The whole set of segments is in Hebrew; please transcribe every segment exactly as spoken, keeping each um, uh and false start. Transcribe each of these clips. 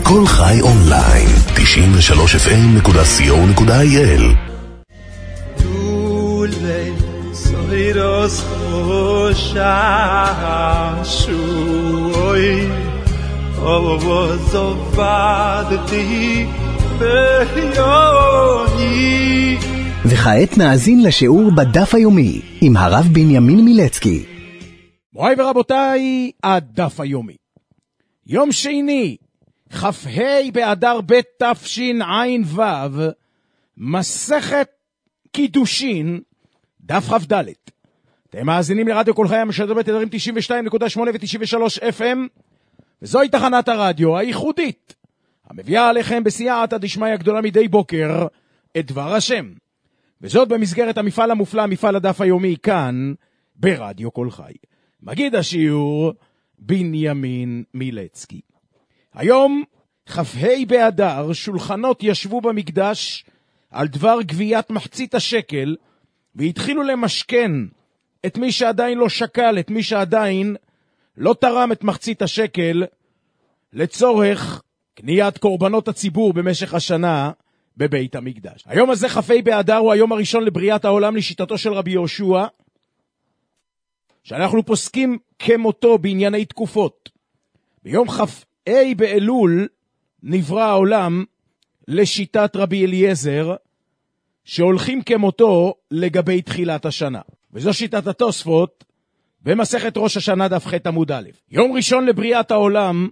כל חי אונליין, תשעים ושלוש אף אם נקודה סי או נקודה איי אל. דולי סוירוס חושן שוי אובו זובדתי ביוני. וכעת נאזין לשיעור בדף היומי עם הרב בנימין מילצקי. מוריי ורבותיי, הדף היומי. יום שני, כ"ה באדר ב' תשע"ו, מסכת קידושין, דף כ"ד. אתם מאזינים לרדיו כל חי המשדר בתדרים תשעים ושתיים נקודה שמונה ו-תשעים ושלוש אף אם, וזוהי תחנת הרדיו הייחודית, המביאה עליכם בסייעתא דשמיא הגדולה מדי בוקר את דבר השם. וזאת במסגרת המפעל המופלא, מפעל הדף היומי, כאן ברדיו כל חי. מגיד השיעור בנימין מילצקי. היום כ"ה באדר, שולחנות ישבו במקדש על דבר גביית מחצית השקל, והתחילו למשכן את מי שעדיין לא שקל, את מי שעדיין לא תרם את מחצית השקל, לצורך קניית קורבנות הציבור במשך השנה בבית המקדש. היום הזה כ"ה באדר הוא היום הראשון לבריאת העולם לשיטתו של רבי יהושע, שאנחנו פוסקים כמותו בענייני תקופות. ביום כ"ה באלול נברא העולם לשיטת רבי אליעזר, שהולכים כמותו לגבי תחילת השנה. וזו שיטת התוספות במסכת ראש השנה דף ח' עמוד א'. יום ראשון לבריאת העולם,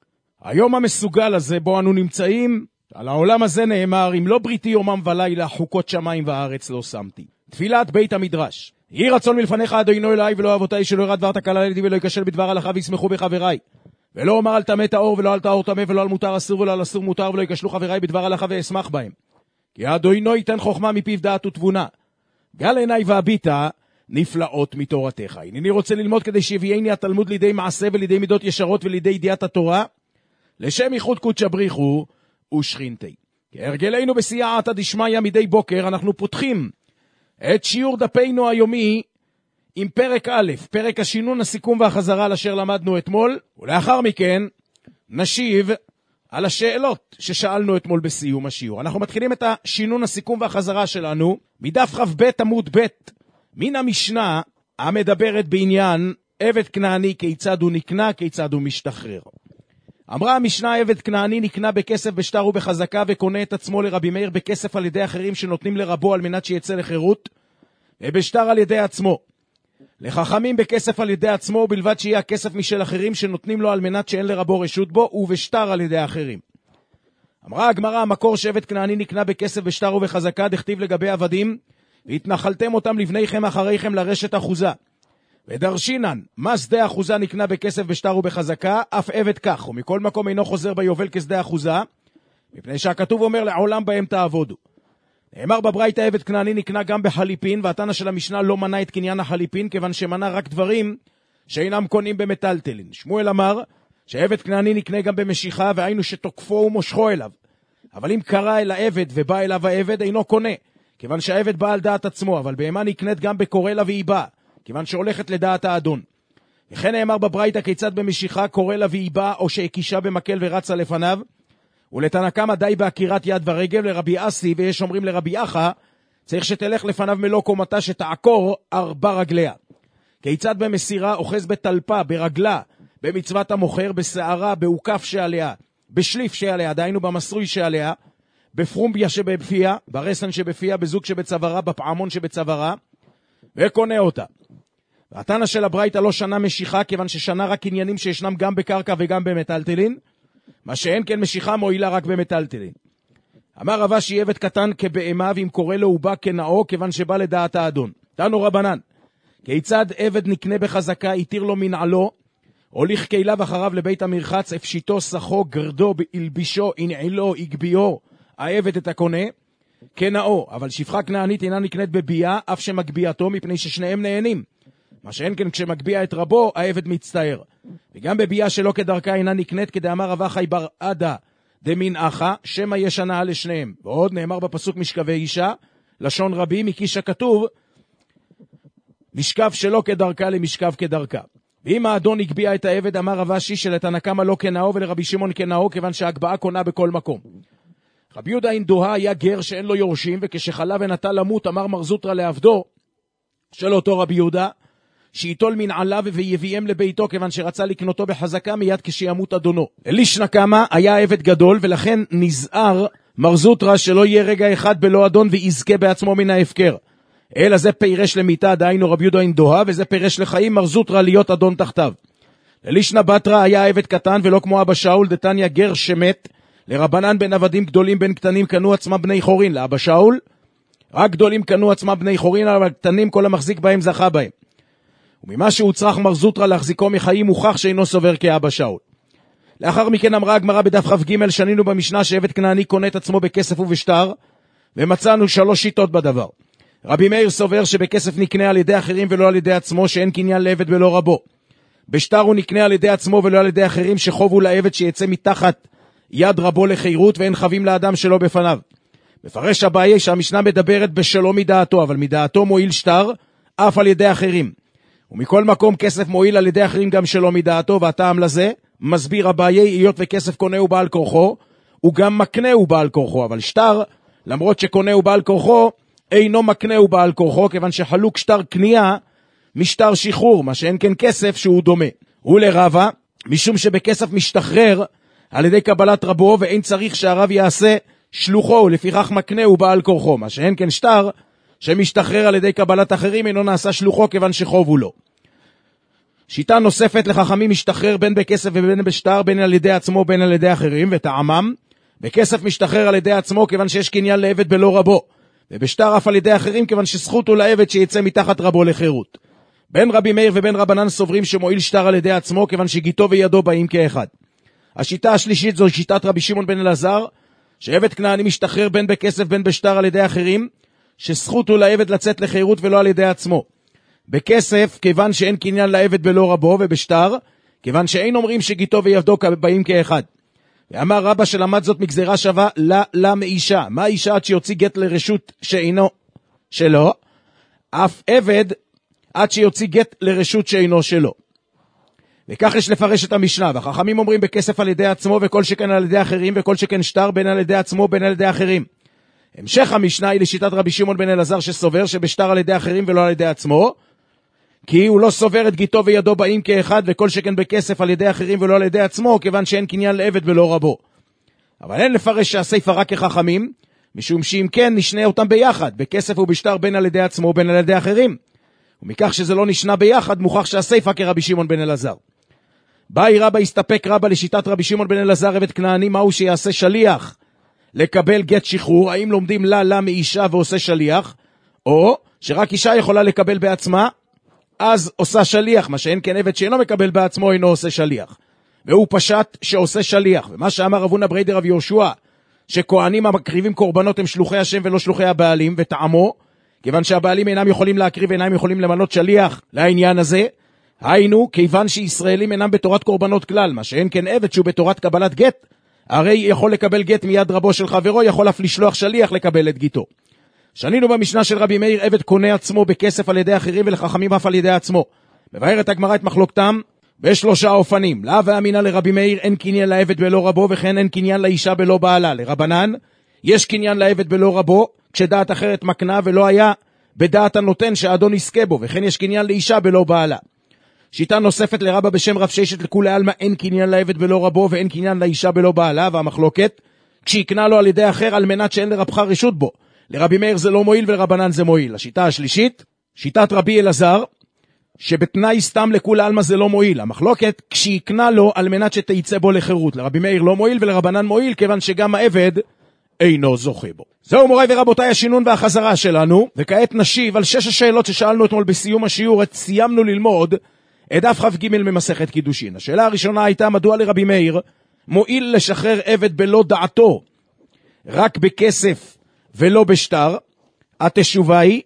היום המסוגל הזה בו אנו נמצאים, על העולם הזה נאמר, אם לא בריתי יומם ולילה, חוקות שמיים וארץ לא שמתי. תפילת בית המדרש. יהי רצון מלפניך אדוני אלוהי ולא אבותיי, שלא ירד דבר תקלה לידי ולא ייכשל בדבר הלכה וישמחו בחבריי. ולא אומר על טמא טהור ולא על טהור טמא ולא על מותר אסור ולא על אסור מותר, ולא ייכשלו חבריי בדבר הלכה ואשמח בהם. כי אדוני ייתן חוכמה מפיו דעת ותבונה. גל עיניי והביטה נפלאות מתורתך. הנני רוצה ללמוד כדי שיביאני התלמוד לידי מעשה ולידי מידות ישרות ולידי ידיעת התורה, לשם ייחוד קודש בריחו ושכינתי. כהרגלנו בסייעתא דשמיא מדי בוקר, אנחנו פותחים את שיעור דפינו היומי עם פרק א', פרק השינון, הסיכום והחזרה על אשר למדנו אתמול, ולאחר מכן נשיב על השאלות ששאלנו אתמול בסיום השיעור. אנחנו מתחילים את השינון, הסיכום והחזרה שלנו מדף כ"ב עמוד ב' מן המשנה המדברת בעניין עבד כנעני, כיצד הוא נקנה, כיצד הוא משתחרר. אמרה המשנה, עבד כנעני נקנה בכסף, בשטר ובחזקה, וקונה את עצמו לרבי מאיר בכסף על ידי אחרים שנותנים לרבו על מנת שיצא לחירות, ובשטר על ידי עצמו. לחכמים בכסף על ידי עצמו, בלבד שיהיה הכסף משל אחרים שנותנים לו על מנת שאין לרבו רשות בו, ובשטר על ידי אחרים. אמרה הגמרא, המקור שעבד כנעני נקנה בכסף, בשטר ובחזקה, דכתיב לגבי עבדים, והתנחלתם אותם לבניכם אחריכם לרשת אחוזה. ודרשינן, מה שדה אחוזה נקנה בכסף, בשטר ובחזקה, אף עבד כך, ומכל מקום אינו חוזר ביובל כשדה אחוזה, מפני שהכתוב אומר לעולם בהם תעבודו. נאמר בברייתא, עבד כנעני נקנה גם בחליפין, והתנא של המשנה לא מנה את קניין החליפין, כיוון שמנה רק דברים שאינם קונים במטלטלין. שמואל אמר שעבד כנעני נקנה גם במשיכה, והיינו שתוקפו ומושכו אליו. אבל אם קרא אל העבד ובא אליו העבד, אינו קונה, כיוון שהעבד בא על דעת עצמו, אבל בהמה נקנית גם בקורא לה והיא באה, כיוון שהולכת לדעת האדון. וכן נאמר בברייתא, כיצד במשיכה קורא לה והיא באה, או שהקישה במקל ורצה לפניו, ולתנא קמא די בהכירת יד ורגל, לרבי אסי ויש אומרים לרבי אחא, צריך שתלך לפניו מלוא קומתה, שתעקור ארבע רגליה. כיצד במסירה, אוחז בטלפה, ברגלה, במצוות המוכר, בשערה, בעוקף שעליה, בשליף שעליה, דיינו במסרוי שעליה, בפרומביה שבפיה, ברסן שבפיה, בזוג שבצווארה, בפעמון שבצווארה, וקונה אותה. והתנא של הברייתא לא שנה משיכה, כיוון ששנה רק עניינים שישנם גם בקרקע וגם במטלטלין, מה שאין כן משיכה מועילה רק במטלטלין. אמר רבא, שהיא עבד קטן כבהמה, ואם קורא לו הוא בא כנאו, כיוון שבא לדעת האדון. תנו רבנן, כיצד עבד נקנה בחזקה, יתיר לו מנעלו, הוליך כליו אחריו לבית המרחץ, הפשיטו, סחו, גרדו, אלבישו, ענעלו, הגביאו, העבד את הקונה, כנאו. אבל שפחה כנענית אינה נקנית בביאה, אף שמגביאתו, מפני ששניהם נהנים. מה שאין כן כשמגביע את רבו, העבד מצטער. וגם בביאה שלא כדרכה אינה נקנית, כדאמר רבא חי בר עדה דמין אחא, שמא יש הנאה לשניהם. ועוד נאמר בפסוק משכבי אישה, לשון רבים, מקיש הכתוב, משכב שלא כדרכה למשכב כדרכה. ואם האדון הגביע את העבד, אמר רב אשי שלתנא קמא לא כנאו ולרבי שמעון כנאו, כיוון שההגבעה קונה בכל מקום. רבי יהודה אינדוהה היה גר שאין לו יורשים, וכשחלה ונטה למות, אמר מר זוטרא לעבדו של אותו רבי יהודה, שיטול מנעליו ויביאם לביתו, כיוון שרצה לקנותו בחזקה מיד כשימות אדונו. אלישנא קמא היה עבד גדול, ולכן נזהר מר זוטרא שלא יהיה רגע אחד בלא אדון ויזכה בעצמו מן ההפקר. אלא זה פירש למיתה, דהיינו רבי יהודה אינדוהה, וזה פירש לחיים מר זוטרא להיות אדון תחתיו. אלישנא בתרא היה עבד קטן, ולא כמו אבא שאול, דתניא גר שמת, לרבנן בין עבדים גדולים בין קטנים קנו עצמם בני חורין. לאבא שאול רק גדולים קנו עצמם בני חורין, אבל קטנים כל המחזיק בהם זכה בהם. וממה שהוצרך מר זוטרא להחזיקו מחיים מוכח שאינו סובר כאבא שאול. לאחר מכן אמרה הגמרא בדף כ"ג, שנינו במשנה שעבד כנעני קונה את עצמו בכסף ובשטר, ומצאנו שלוש שיטות בדבר. רבי מאיר סובר שבכסף נקנה על ידי אחרים ולא על ידי עצמו, שאין קניין לעבד ולא רבו. בשטר הוא נקנה על ידי עצמו ולא על ידי אחרים, שחובו לעבד שיצא מתחת יד רבו לחירות, ואין חבים לאדם שלא בפניו. מפרש אביי שהמשנה מדברת בשלום מדעתו, אבל מדעתו מועיל שטר אף על ידי אחרים. ומכל מקום כסף מועיל על ידי אחרים גם שלא מדעתו, והטעם לזה מסביר אביי, היות וכסף קונה הוא בעל כורחו, הוא גם מקנה הוא בעל כורחו, אבל שטר, למרות שקונה הוא בעל כורחו, אינו מקנה הוא בעל כורחו, כיוון שחלוק שטר קנייה משטר שחרור, מה שאין כן כסף שהוא דומה. ולרבה, משום שבכסף משתחרר על ידי קבלת רבו, ואין צריך שהרב יעשה שלוחו, לפיכך מקנה הוא בעל כורחו, מה שאין כן שטר שמשתחרר על ידי קבלת אחרים, אינו נעשה שלוחו כיוון שחובו לו. שיטה נוספת לחכמים משתחרר בין בכסף ובין בשטר, בין על ידי עצמו בין על ידי אחרים, וטעמם בכסף משתחרר על ידי עצמו כיוון שיש קניין לעבד בלא רבו, ובשטר אף על ידי אחרים כיוון שזכות הוא לעבד שיצא מתחת רבו לחירות. בין רבי מאיר ובין רבנן סוברים שמועיל שטר על ידי עצמו, כיוון שגיטו וידו באים כאחד. השיטה השלישית זו שיטת רבי שמעון בן אלעזר, שעבד כנעני משתחרר בין בכסף בין בשטר על ידי אחרים, שזכות הוא לעבד לצאת לחירות ולא על ידי עצמו. בכסף כיוון שאין קניין לעבד בלא רבו, ובשטר כיוון שאין אומרים שגיטו וידו באים כאחד. ואמר רבא שלמד זאת מגזרה שווה לה לה מאישה. מה אישה עד שיוציא גט לרשות שאינו שלו? אף עבד עד שיוציא גט לרשות שאינו שלו. וכך יש לפרש את המשנה. והחכמים אומרים בכסף על ידי עצמו, וכל שכן על ידי אחרים, וכל שכן שטר בין על ידי עצמו בין על ידי אחרים. המשך המשנה היא לשיטת רבי שמעון בן אלעזר, שסובר שבשטר על ידי אחרים ולא על ידי עצמו, כי הוא לא סובר את גיטו וידו באים כאחד, וכל שכן בכסף על ידי אחרים ולא על ידי עצמו, כיוון שאין קניין לעבד ולא רבו. אבל אין לפרש שהספר רק כחכמים, משום שאם כן נשנה אותם ביחד, בכסף ובשטר בין על ידי עצמו בין על ידי אחרים. ומכך שזה לא נשנה ביחד, מוכח שהספר כרבי שמעון בן אלעזר. באי רבא הסתפק רבא לשיטת רבי שמעון בן אלעזר עבד כנעני, מהו שיעשה שליח לקבל גט שחרור? האם לומדים לה לה מאישה ועושה שליח, או שרק אישה יכולה לקבל בעצמה, אז עושה שליח, מה שאין כן עבד שאינו מקבל בעצמו אינו עושה שליח. והוא פשט שעושה שליח. ומה שאמר רב הונא בריידר רב יהושע, שכהנים המקריבים קורבנות הם שלוחי השם ולא שלוחי הבעלים, וטעמו, כיוון שהבעלים אינם יכולים להקריב, אינם יכולים למנות שליח לעניין הזה, היינו, כיוון שישראלים אינם בתורת קורבנות כלל, מה שאין כן עבד שהוא בתורת קבלת גט, הרי יכול לקבל גט מיד רבו של חברו, יכול אף לשלוח שליח לקבל את גיטו. שנינו במשנה של רבי מאיר, עבד קונה עצמו בכסף על ידי אחרים ולחכמים אף על ידי עצמו. מבארת הגמרא את מחלוקתם בשלושה אופנים. לה ואמינא לרבי מאיר אין קניין לעבד בלא רבו, וכן אין קניין לאישה בלא בעלה. לרבנן יש קניין לעבד בלא רבו, כשדעת אחרת מקנה ולא היה בדעת הנותן שהאדון יזכה בו, וכן יש קניין לאישה בלא בעלה. שיטה נוספת לרבא בשם רב ששת לכולי עלמא, אין קניין לעבד בלא רבו ואין קניין לאישה בלא בעלה, והמחלוקת כשיקנה לו על ידי אחר על מנת שאין לרבך רשות בו. לרבי מאיר זה לא מועיל ולרבנן זה מועיל. השיטה השלישית, שיטת רבי אלעזר, שבתנאי סתם לכולי עלמא זה לא מועיל. המחלוקת כשיקנה לו על מנת שתייצא בו לחירות. לרבי מאיר לא מועיל ולרבנן מועיל, כיוון שגם העבד אינו זוכה בו. זהו מוריי ורבותיי השינון והחזרה שלנו, וכעת נשיב על שש השאלות ששאלנו אתמול בסיום השיעור. סיימנו ללמוד את דף כ"ג ממסכת קידושין. השאלה הראשונה הייתה, מדוע לרבי מאיר מועיל לשחרר עבד בלא דעתו רק בכסף ולא בשטר? התשובה היא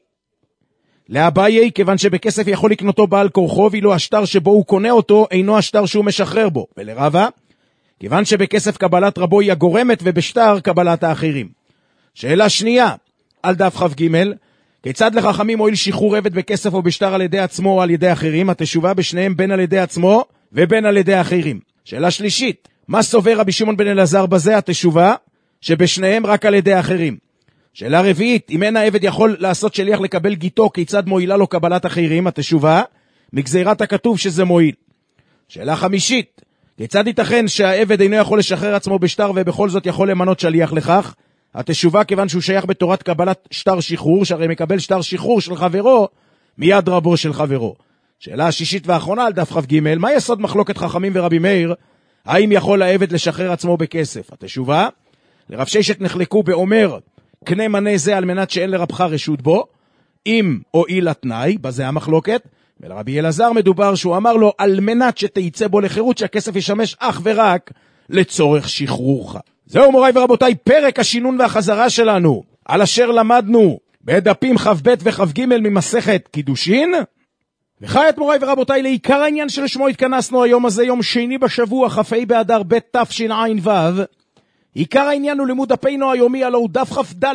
לאביי, כיוון שבכסף יכול לקנותו בעל כורחו, ואילו השטר שבו הוא קונה אותו אינו השטר שהוא משחרר בו. ולרבא, כיוון שבכסף קבלת רבו היא הגורמת ובשטר קבלת האחרים. שאלה שנייה על דף כ"ג, כיצד לחכמים הועיל שחרור עבד בכסף או בשטר על ידי עצמו או על ידי אחרים? התשובה בשניהם בין על ידי עצמו ובין על ידי אחרים. שאלה שלישית, מה סובר רבי שמעון בן אלעזר בזה? התשובה שבשניהם רק על ידי אחרים. שאלה רביעית, אם אין העבד יכול לעשות שליח לקבל גיטו, כיצד מועילה לו קבלת אחרים? התשובה מגזירת הכתוב שזה מועיל. שאלה חמישית, כיצד ייתכן שהעבד אינו יכול לשחרר עצמו בשטר ובכל זאת יכול למנות שליח לכך? התשובה כיוון שהוא שייך בתורת קבלת שטר שחרור, שהרי מקבל שטר שחרור של חברו מיד רבו של חברו. שאלה השישית והאחרונה על דף כ"ג, מה יסוד מחלוקת חכמים ורבי מאיר? האם יכול העבד לשחרר עצמו בכסף? התשובה, לרב ששת נחלקו באומר, קנה מנה זה על מנת שאין לרבך רשות בו, אם הועיל התנאי, בזה המחלוקת, ולרבי אלעזר מדובר שהוא אמר לו, על מנת שתייצא בו לחירות, שהכסף ישמש אך ורק לצורך שחרורך. זהו מוריי ורבותיי, פרק השינון והחזרה שלנו, על אשר למדנו בדפים כ"ב וכ"ג ממסכת קידושין. וכעת מוריי ורבותיי, לעיקר העניין שלשמו התכנסנו היום הזה, יום שני בשבוע, כ"ה באדר ב' תשע"ו. עיקר העניין הוא לימוד דפנו היומי, הלוא הוא דף כ"ד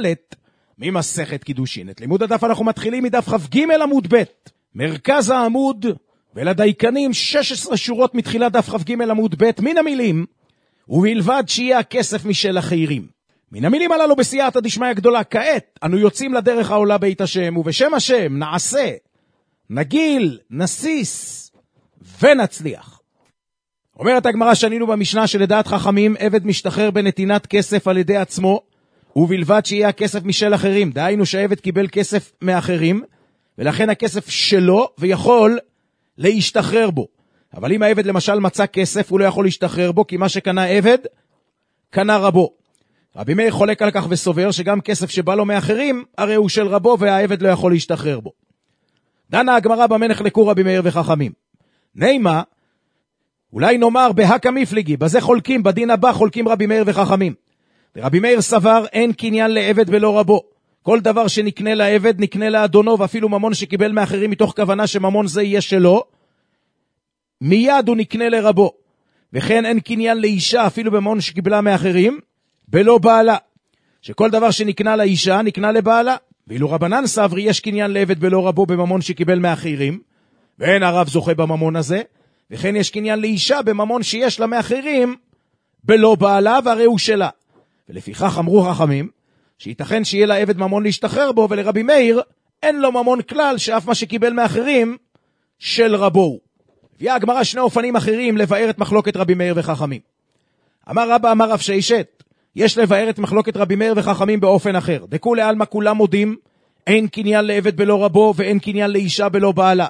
ממסכת קידושין. את לימוד הדף אנחנו מתחילים מדף כ"ג עמוד ב', מרכז העמוד, ולדייקנים שש עשרה שורות מתחילת דף כ"ג עמוד ב', מן המילים ובלבד שיהיה הכסף משל החיירים. מן המילים הללו בסייעתא דשמיא גדולה. כעת אנו יוצאים לדרך העולה בית השם, ובשם השם נעשה, נגיל, נסיס ונצליח. אומרת הגמרא, שנינו במשנה שלדעת חכמים עבד משתחרר בנתינת כסף על ידי עצמו, ובלבד שיהיה הכסף משל אחרים. דהיינו שהעבד קיבל כסף מאחרים, ולכן הכסף שלו ויכול להשתחרר בו. אבל אם העבד למשל מצא כסף, הוא לא יכול להשתחרר בו, כי מה שקנה עבד, קנה רבו. רבי מאיר חולק על כך וסובר שגם כסף שבא לו מאחרים, הרי הוא של רבו והעבד לא יכול להשתחרר בו. דנה הגמרא במה נחלקו רבי מאיר וחכמים. נימה, אולי נאמר בהקא מפליגי, בזה חולקים, בדין הבא חולקים רבי מאיר וחכמים. רבי מאיר סבר אין קניין לעבד ולא רבו. כל דבר שנקנה לעבד נקנה לאדונו, ואפילו ממון שקיבל מאחרים מתוך כוונה שממון זה יהיה שלו, מיד הוא נקנה לרבו. וכן אין קניין לאישה אפילו בממון שקיבלה מאחרים, בלא בעלה. שכל דבר שנקנה לאישה נקנה לבעלה. ואילו רבנן סברי יש קניין לעבד בלא רבו בממון שקיבל מאחרים, ואין הרב זוכה בממון הזה. וכן יש קניין לאישה בממון שיש לה מאחרים בלא בעלה, והרי הוא שלה. ולפיכך אמרו חכמים שייתכן שיהיה לעבד ממון להשתחרר בו, ולרבי מאיר אין לו ממון כלל, שאף מה שקיבל מאחרים של רבו. הביאה הגמרא שני אופנים אחרים לבאר את מחלוקת רבי מאיר וחכמים. אמר רבא אמר רב ששת, יש לבאר את מחלוקת רבי מאיר וחכמים באופן אחר. דכולי עלמא כולם מודים, אין קניין לעבד בלא רבו ואין קניין לאישה בלא בעלה.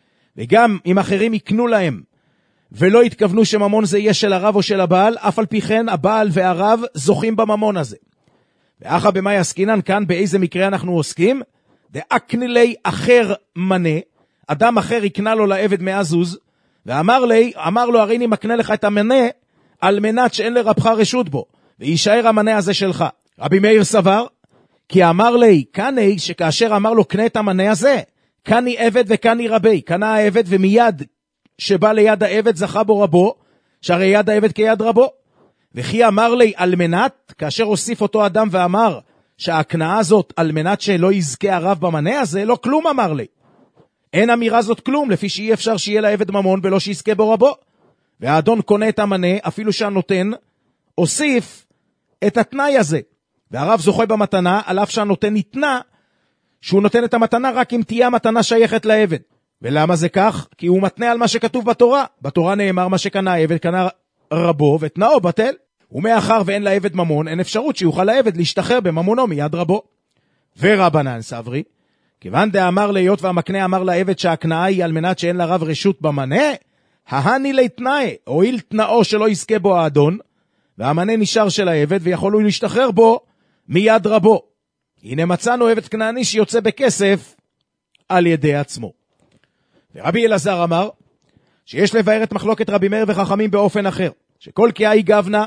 וגם אם אחרים יקנו להם ולא התכוונו שממון זה יהיה של הרב או של הבעל, אף על פי כן הבעל והרב זוכים בממון הזה. ואחא במאי עסקינן, כאן באיזה מקרה אנחנו עוסקים? דאקנילי אחר מנה, אדם אחר יקנה לו לעבד מאזוז, ואמר לי, אמר לו, הרי אני מקנה לך את המנה על מנת שאין לרבך רשות בו, וישאר המנה הזה שלך. רבי מאיר סבר, כי אמר לי, קני, שכאשר אמר לו קנה את המנה הזה, קני עבד וקני רבי, קנה העבד ומיד שבא ליד העבד זכה בו רבו, שהרי יד העבד כיד רבו. וכי אמר לי על מנת, כאשר הוסיף אותו אדם ואמר שההקנאה הזאת על מנת שלא יזכה הרב במנה הזה, לא כלום אמר לי. אין אמירה זאת כלום, לפי שאי אפשר שיהיה לעבד ממון ולא שיזכה בו רבו. והאדון קונה את המנה, אפילו שהנותן הוסיף את התנאי הזה. והרב זוכה במתנה, על אף שהנותן ניתנה, שהוא נותן את המתנה רק אם תהיה המתנה שייכת לעבד. ולמה זה כך? כי הוא מתנה על מה שכתוב בתורה. בתורה נאמר מה שקנה העבד, קנה רבו ותנאו בטל. ומאחר ואין לעבד ממון, אין אפשרות שיוכל לעבד להשתחרר בממונו מיד רבו. ורבנן סברי, כיוון דאמר להיות והמקנה אמר לעבד שההקנאה היא על מנת שאין לרב רשות במנה, ההני לתנאי, הועיל תנאו שלא יזכה בו האדון, והמנה נשאר של העבד ויכול הוא להשתחרר בו מיד רבו. הנה מצאנו עבד כנעני שיוצא בכסף על ידי עצמו. ורבי אלעזר אמר שיש לבאר את מחלוקת רבי מאיר וחכמים באופן אחר, שכל קהי גבנה,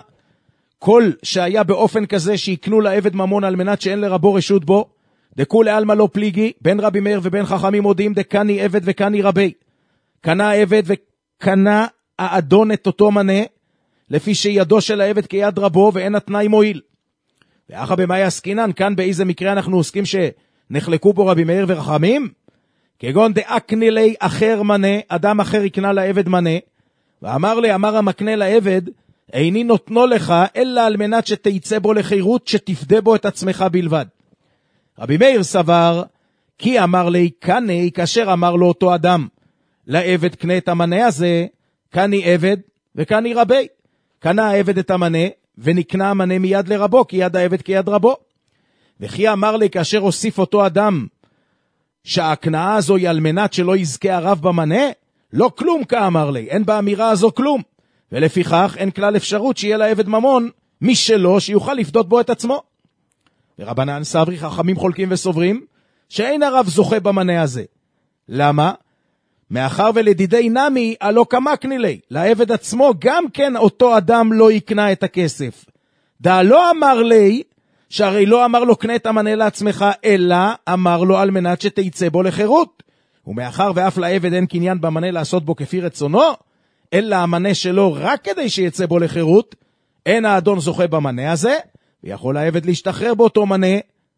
כל שהיה באופן כזה שיקנו לעבד ממון על מנת שאין לרבו רשות בו, דכולי עלמא לא פליגי, בין רבי מאיר ובין חכמים מודיעים דקני עבד וקני רבי. קנה עבד וקנה האדון את אותו מנה, לפי שידו של העבד כיד רבו ואין התנאי מועיל. ואחא במאי עסקינן, כאן באיזה מקרה אנחנו עוסקים נחלקו בו רבי מאיר וחכמים, כגון דאקני לי אחר מנה, אדם אחר יקנה לעבד מנה, ואמר לי, אמר המקנה לעבד, איני נותנו לך, אלא על מנת שתיצא בו לחירות, שתפדה בו את עצמך בלבד. רבי מאיר סבר, כי אמר לי, קני, כאשר אמר לו אותו אדם, לעבד קנה את המנה הזה, קני עבד וקני רבי. קנה העבד את המנה, ונקנה המנה מיד לרבו, כי יד העבד כיד רבו. וכי אמר לי, כאשר הוסיף אותו אדם, שההקנאה הזו היא על מנת שלא יזכה הרב במנה, לא כלום כאמר לי, אין באמירה הזו כלום. ולפיכך אין כלל אפשרות שיהיה לעבד ממון, משלו שיוכל לפדות בו את עצמו. ורבנן סברי חכמים חולקים וסוברים, שאין הרב זוכה במנה הזה. למה? מאחר ולדידי נמי, הלא כמה קנילי, לעבד עצמו גם כן אותו אדם לא יקנה את הכסף. דא לא אמר לי, שהרי לא אמר לו קנה את המנה לעצמך, אלא אמר לו על מנת שתיצא בו לחירות. ומאחר ואף לעבד אין קניין במנה לעשות בו כפי רצונו, אלא המנה שלו רק כדי שיצא בו לחירות, אין האדון זוכה במנה הזה, ויכול העבד להשתחרר באותו מנה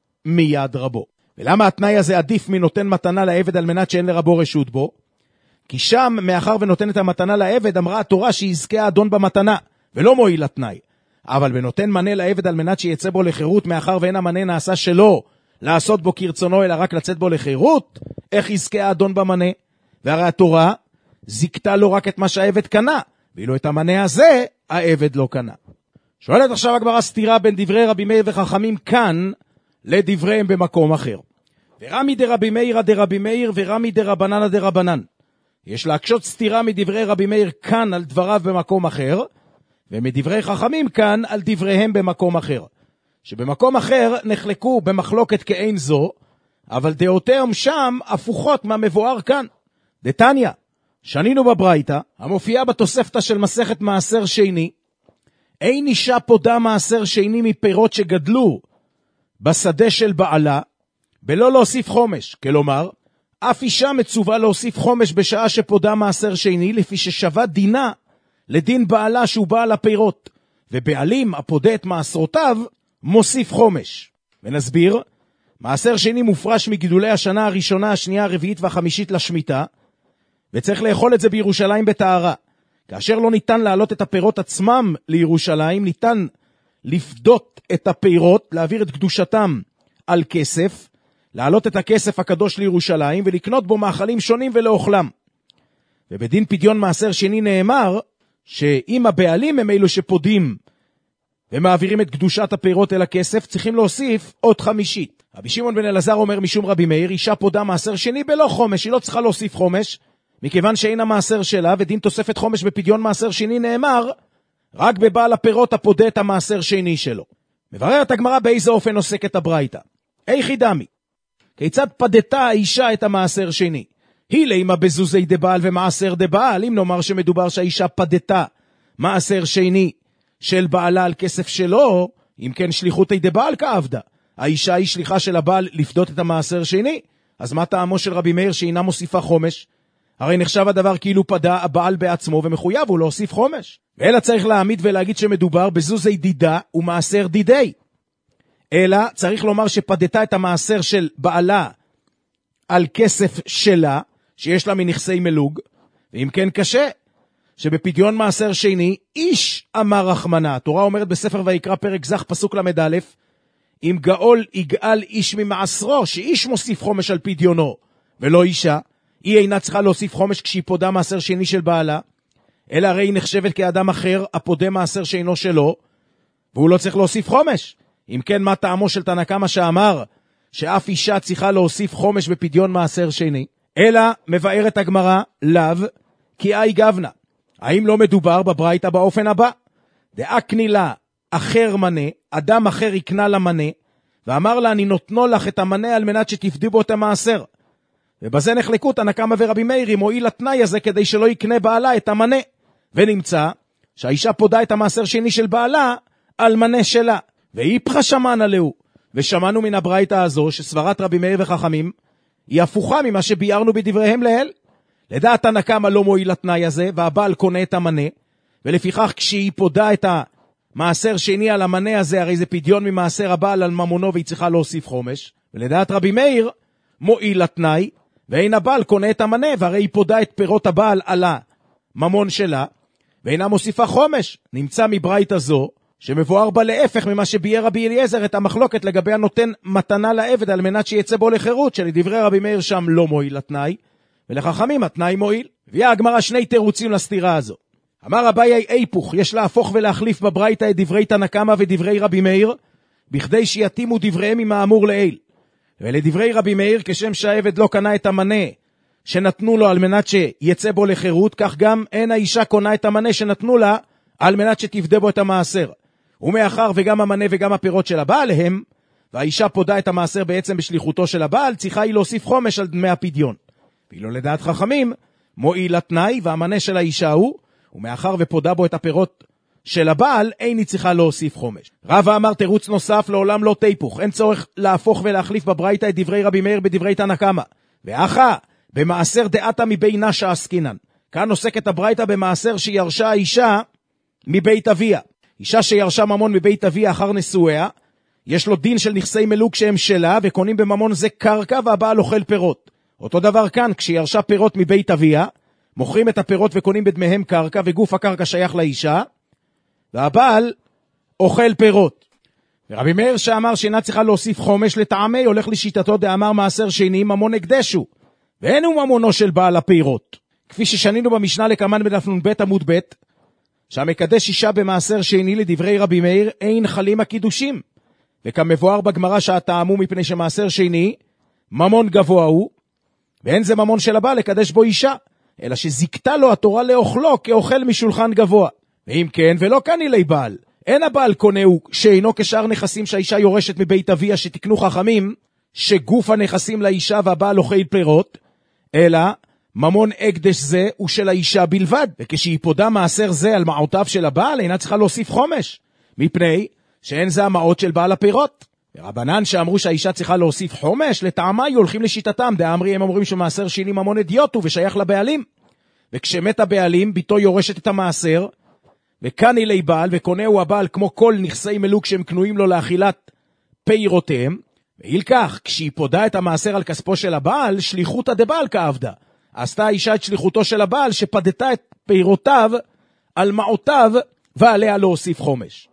מיד רבו. ולמה התנאי הזה עדיף מנותן מתנה לעבד על מנת שאין לרבו רשות בו? כי שם, מאחר ונותן את המתנה לעבד, אמרה התורה שיזכה האדון במתנה, ולא מועיל לתנאי. אבל בנותן מנה לעבד על מנת שיצא בו לחירות, מאחר ואין המנה נעשה שלו, לעשות בו כרצונו, אלא רק לצאת בו לחירות, איך יזכה האדון במנה? והרי התורה זיקתה לו רק את מה שהעבד קנה, ואילו את המנה הזה, העבד לא קנה. שואלת עכשיו הגמרא סתירה בין דברי רבי מאיר וחכמים כאן, לדבריהם במקום אחר. ורמי דרבי מאיר דרבי מאיר, ורמי דרבנן דרבנן. יש להקשות סתירה מדברי רבי מאיר כאן על דבריו במקום אחר, ומדברי חכמים כאן על דבריהם במקום אחר. שבמקום אחר נחלקו במחלוקת כאין זו, אבל דעותיהם שם הפוכות מהמבואר כאן. דתניא, שנינו בברייתא, המופיעה בתוספתא של מסכת מעשר שני, אין אישה פודה מעשר שני מפירות שגדלו בשדה של בעלה, בלא להוסיף חומש. כלומר, אף אישה מצווה להוסיף חומש בשעה שפודה מעשר שני, לפי ששווה דינה לדין בעלה שהוא בעל הפירות, ובעלים הפודה את מעשרותיו מוסיף חומש. ונסביר, מעשר שני מופרש מגידולי השנה הראשונה, השנייה, הרביעית והחמישית לשמיטה, וצריך לאכול את זה בירושלים בטהרה. כאשר לא ניתן להעלות את הפירות עצמם לירושלים, ניתן לפדות את הפירות, להעביר את קדושתם על כסף, להעלות את הכסף הקדוש לירושלים, ולקנות בו מאכלים שונים ולאוכלם. ובדין פדיון מעשר שני נאמר, שאם הבעלים הם אלו שפודים, ומעבירים את קדושת הפירות אל הכסף, צריכים להוסיף עוד חמישית. רבי שמעון בן אלעזר אומר משום רבי מאיר, אישה פודה מעשר שני בלא חומש, היא לא צריכה להוסיף חומש, מכיוון שאין המעשר שלה, ודין תוספת חומש בפדיון מעשר שני נאמר, רק בבעל הפירות הפודה את המעשר שני שלו. מבררת הגמרא באיזה אופן עוסקת הברייתא. איכי דמי, כיצד פדתה האישה את המעשר שני? היא לימה בזוזי דבעל ומעשר דבעל, אם נאמר שמדובר שהאישה פדתה מעשר שני של בעלה על כסף שלו, אם כן שליחותי דבעל כעבדה. האישה היא שליחה של הבעל לפדות את המעשר שני, אז מה טעמו של רבי מאיר שאינה מוסיפה חומש? הרי נחשב הדבר כאילו פדה הבעל בעצמו ומחויב הוא להוסיף חומש. ואלא צריך להעמיד ולהגיד שמדובר בזוזי דידה ומעשר דידי. אלא צריך לומר שפדתה את המעשר של בעלה על כסף שלה, שיש לה מנכסי מלוג, ואם כן קשה, שבפדיון מעשר שני, איש אמר רחמנה. התורה אומרת בספר ויקרא פרק זך פסוק למד א', אם גאול יגאל איש ממעשרו, שאיש מוסיף חומש על פדיונו, ולא אישה, היא אינה צריכה להוסיף חומש כשהיא פודה מעשר שני של בעלה, אלא הרי היא נחשבת כאדם אחר, הפודה מעשר שאינו שלו, והוא לא צריך להוסיף חומש. אם כן, מה טעמו של תנא קמא שאמר שאף אישה צריכה להוסיף חומש בפדיון מעשר שני? אלא מבארת הגמרא לאו, כי אי גבנה. האם לא מדובר בברייתא באופן הבא? דאקני לה אחר מנה, אדם אחר יקנה למנה, ואמר לה אני נותנו לך את המנה על מנת שתפדי בו את המעשר. ובזה נחלקו תנא קמא ורבי מאיר, מועיל התנאי הזה כדי שלא יקנה בעלה את המנה. ונמצא שהאישה פודה את המעשר שני של בעלה על מנה שלה. ואיפכא שמענא להו, ושמענו מן הברייתא הזו שסברת רבי מאיר וחכמים היא הפוכה ממה שביארנו בדבריהם לעיל. לדעת תנא קמא לא מועיל התנאי הזה, והבעל קונה את המנה, ולפיכך כשהיא פודה את מעשר שני על המנה הזה, הרי זה פדיון ממעשר הבעל על ממונו והיא צריכה להוסיף חומש. ולדעת רבי מאיר, מועיל לתנאי, ואין הבעל קונה את המנה, והרי היא פודה את פירות הבעל על הממון שלה, ואינה מוסיפה חומש. נמצא מברייתא זו, שמבואר בה להפך ממה שביאר רבי אליעזר את המחלוקת לגבי הנותן מתנה לעבד על מנת שיצא בו לחירות, שלדברי רבי מאיר שם לא מועיל לתנאי, ולחכמים התנאי מועיל. הביאה הגמרא שני תירוצים לסתירה הזו. אמר אביי היפוך, יש להפוך ולהחליף בברייתא את דברי תנא קמא ודברי רבי מאיר, בכדי שיתאימו דבריהם עם האמור לעיל. ולדברי רבי מאיר, כשם שהעבד לא קנה את המנה שנתנו לו על מנת שיצא בו לחירות, כך גם אין האישה קונה את המנה שנתנו לה על מנת שתפדה בו את המעשר. ומאחר וגם המנה וגם הפירות של הבעל הם, והאישה פודה את המעשר בעצם בשליחותו של הבעל, צריכה היא להוסיף חומש על דמי הפדיון. ואילו לדעת חכמים, מועיל התנאי והמנה של האישה הוא, ומאחר ופודה בו את הפירות של הבעל, אין היא צריכה להוסיף חומש. רבא אמר תירוץ נוסף, לעולם לא תיפוך, אין צורך להפוך ולהחליף בברייתא את דברי רבי מאיר בדברי תנא קמא. ואחא, במעשר דעתה מבי נשה עסקינן. כאן עוסקת הברייתא במעשר שירשה האישה מבית אביה. אישה שירשה ממון מבית אביה אחר נשואיה, יש לו דין של נכסי מלוק שהם שלה, וקונים בממון זה קרקע והבעל אוכל פירות. אותו דבר כאן, כשירשה פירות מבית אביה, מוכרים את הפירות וקונים בדמיהם קרקע, וגוף הקרקע שייך לאישה, והבעל אוכל פירות. ורבי מאיר שאמר שאינה צריכה להוסיף חומש לטעמי, הולך לשיטתו דאמר מעשר שני ממון הקדשו, ואין הוא ממונו של בעל הפירות. כפי ששנינו במשנה לקמן בדף נ"ב עמוד ב', שהמקדש אישה במעשר שני לדברי רבי מאיר אין חלים הקידושים, וכמבואר בגמרא שהטעמו מפני שמעשר שני ממון גבוה הוא, ואין זה ממון של הבעל לקדש בו אישה, אלא שזיקתה לו התורה לאוכלו כאוכל משולחן גבוה. ואם כן, ולא קני לי בעל, אין הבעל קונהו שאינו כשאר נכסים שהאישה יורשת מבית אביה, שתקנו חכמים שגוף הנכסים לאישה והבעל אוכל פירות, אלא ממון הקדש זה הוא של האישה בלבד, וכשהיא פודה מעשר זה על מעותיו של הבעל, אינה צריכה להוסיף חומש, מפני שאין זה המעות של בעל הפירות. ורבנן שאמרו שהאישה צריכה להוסיף חומש, לטעמי הולכים לשיטתם, דאמרי הם אומרים שמעשר שני ממון אדיוט הוא ושייך לבעלים. וכשמת הבעלים, ביתו יורשת את המעשר, וקני לי בעל, וקונהו הבעל כמו כל נכסי מלוק שהם קנויים לו לאכילת פירותיהם, ואיל כך, כשהיא פודה את המעשר על כספו של הבעל, שליחותא דבעל כעבדה. עשתה האישה את שליחותו של הבעל, שפדתה את פירותיו על מעותיו, ועליה להוסיף חומש.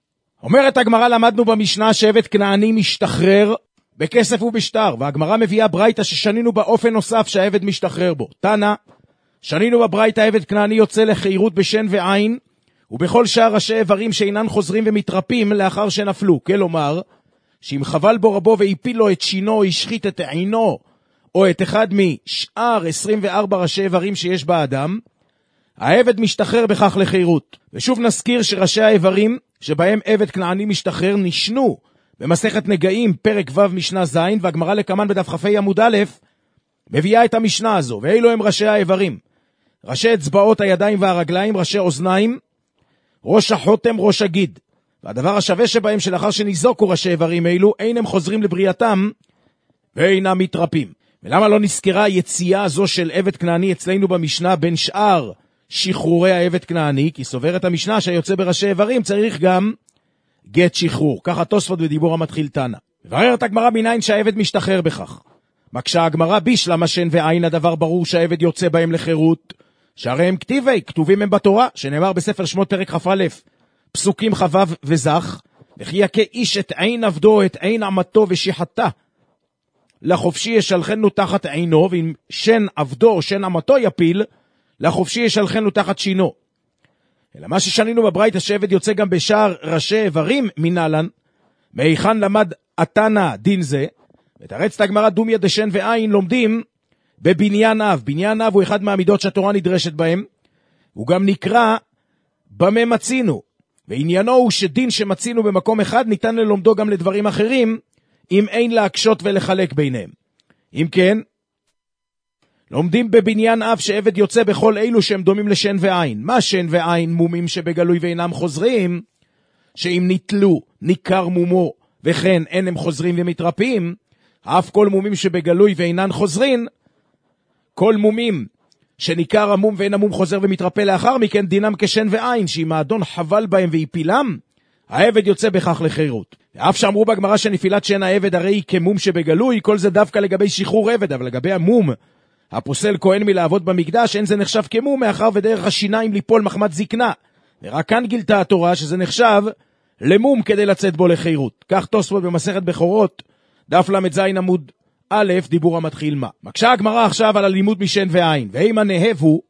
אומרת הגמרא, למדנו במשנה שעבד כנעני משתחרר בכסף ובשטר, והגמרא מביאה ברייתא ששנינו באופן נוסף שהעבד משתחרר בו. תנא, שנינו בברייתא עבד כנעני יוצא לחירות בשן ועין, ובכל שאר ראשי איברים שאינן חוזרים ומתרפים לאחר שנפלו. כלומר, שאם חבל בו רבו והפיל לו את שינו, השחית את עינו, או את אחד משאר עשרים וארבע ראשי איברים שיש באדם, העבד משתחרר בכך לחירות. ושוב נזכיר שראשי האיברים שבהם עבד כנעני משתחרר נשנו במסכת נגעים פרק ו' משנה ז', והגמרא לקמן בדף כ"ה עמוד א' מביאה את המשנה הזו. ואילו הם ראשי האיברים: ראשי אצבעות הידיים והרגליים, ראשי אוזניים, ראש החותם, ראש הגיד. והדבר השווה שבהם שלאחר שניזוקו ראשי איברים אלו, אין הם חוזרים לבריאתם ואינם מתרפים. ולמה לא נזכרה היציאה הזו של עבד כנעני אצלנו במשנה בין שאר שחרורי העבד כנעני? כי סוברת המשנה שהיוצא בראשי איברים צריך גם גט שחרור. ככה תוספות בדיבור המתחיל תנא. ובררת הגמרא מניין שהעבד משתחרר בכך. מקשה הגמרא, בישלמה שן ועין הדבר ברור שהעבד יוצא בהם לחירות, שהרי הם כתיבי, כתובים הם בתורה, שנאמר בספר שמות פרק כ"א פסוקים כ"ו וזך, וכי יכה איש את עין עבדו, את עין עמתו ושיחתה, לחופשי ישלחנו תחת עינו, ואם שן עבדו או שן עמתו יפיל, לחופשי ישלחנו תחת שינו. אלא מה ששנינו בברייתא שעבד יוצא גם בשאר ראשי איברים מנהלן, מהיכן למד התנא דין זה? ותרץ את הגמרא דומיה דשן ועין לומדים בבניין אב. בניין אב הוא אחד מהמידות שהתורה נדרשת בהם, הוא גם נקרא במה מצינו, ועניינו הוא שדין שמצינו במקום אחד ניתן ללומדו גם לדברים אחרים, אם אין להקשות ולחלק ביניהם. אם כן, לומדים בבניין אב שעבד יוצא בכל אילו שהם דומים לשן ועין. מה שן ועין? מומים שבגלוי ואינם חוזרים, שאם ניתלו ניכר מומו וכן אין הם חוזרים ומתרפים. אף כל מומים שבגלוי ואינן חוזרים, כל מומים שניכר המום ואין המום חוזר ומתרפא לאחר מכן, דינם כשן ועין, שאם האדון חבל בהם והפילם, העבד יוצא בכך לחירות. ואף שאמרו בגמרא שנפילת שן העבד הרי היא כמום שבגלוי, כל זה דווקא לגבי שחרור עבד, אבל לגבי המום הפוסל כהן מלעבוד במקדש, אין זה נחשב כמום, מאחר ודרך השיניים ליפול מחמת זקנה. ורק כאן גילתה התורה שזה נחשב למום כדי לצאת בו לחירות. כך תוספות במסכת בכורות, דף למד זין עמוד א', דיבור המתחיל מה. מקשה הגמרא עכשיו על הלימוד משן ועין, ואם הנהב הוא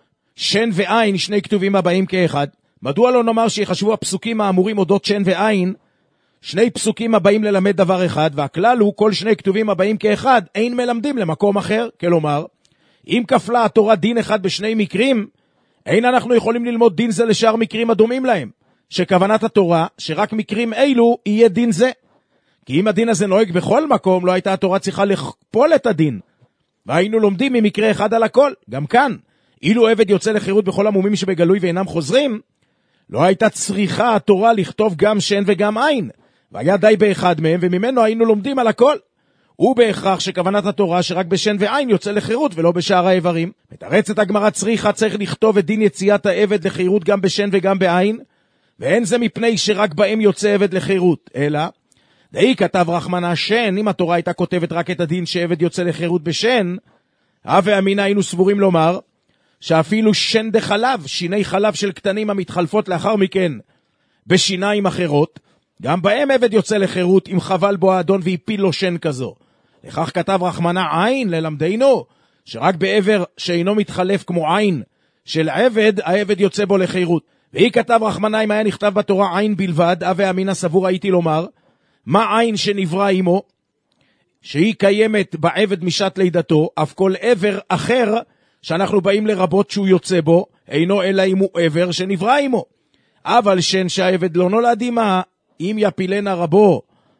שן ועין, שני כתובים הבאים כאחד, מדוע לא נאמר שיחשבו הפסוקים האמורים אודות שן ועין, שני פסוקים הבאים ללמד דבר אחד, והכלל הוא כל שני כתובים הבאים כאחד, אין מלמדים למקום אחר, כלומר, אם כפלה התורה דין אחד בשני מקרים, אין אנחנו יכולים ללמוד דין זה לשאר מקרים הדומים להם, שכוונת התורה, שרק מקרים אילו יהיה דין זה. כי אם הדין הזה נוהג בכל מקום, לא הייתה התורה צריכה לכפול את הדין, והיינו לומדים ממקרה אחד על הכל. גם כאן, אילו עבד יוצא לחירות בכל המומים שבגלוי ואינם חוזרים, לא הייתה צריכה התורה לכתוב גם שן וגם עין, והיה די באחד מהם, וממנו היינו לומדים על הכל. הוא בהכרח שכוונת התורה שרק בשן ועין יוצא לחירות ולא בשאר האיברים. מתרצת הגמרא צריכה צריך לכתוב את דין יציאת העבד לחירות גם בשן וגם בעין, ואין זה מפני שרק בהם יוצא עבד לחירות, אלא דאי כתב רחמנה שן, אם התורה הייתה כותבת רק את הדין שעבד יוצא לחירות בשן, הווה אמינה היינו סבורים לומר שאפילו שן דחלב, שיני חלב של קטנים המתחלפות לאחר מכן בשיניים אחרות, גם בהם עבד יוצא לחירות אם חבל בו האדון והפיל לו שן כזו. לכך כתב רחמנה עין ללמדנו, שרק בעבר שאינו מתחלף כמו עין של עבד, העבד יוצא בו לחירות. והיא כתב רחמנה אם היה נכתב בתורה עין בלבד, הווה אמינה סבור הייתי לומר, מה עין שנברא עמו, שהיא קיימת בעבד משעת לידתו, אף כל עבר אחר שאנחנו באים לרבות שהוא יוצא בו, אינו אלא אם הוא עבר שנברא עמו. אבל שן שהעבד לא נולד עמה, אם יפילנה רבו,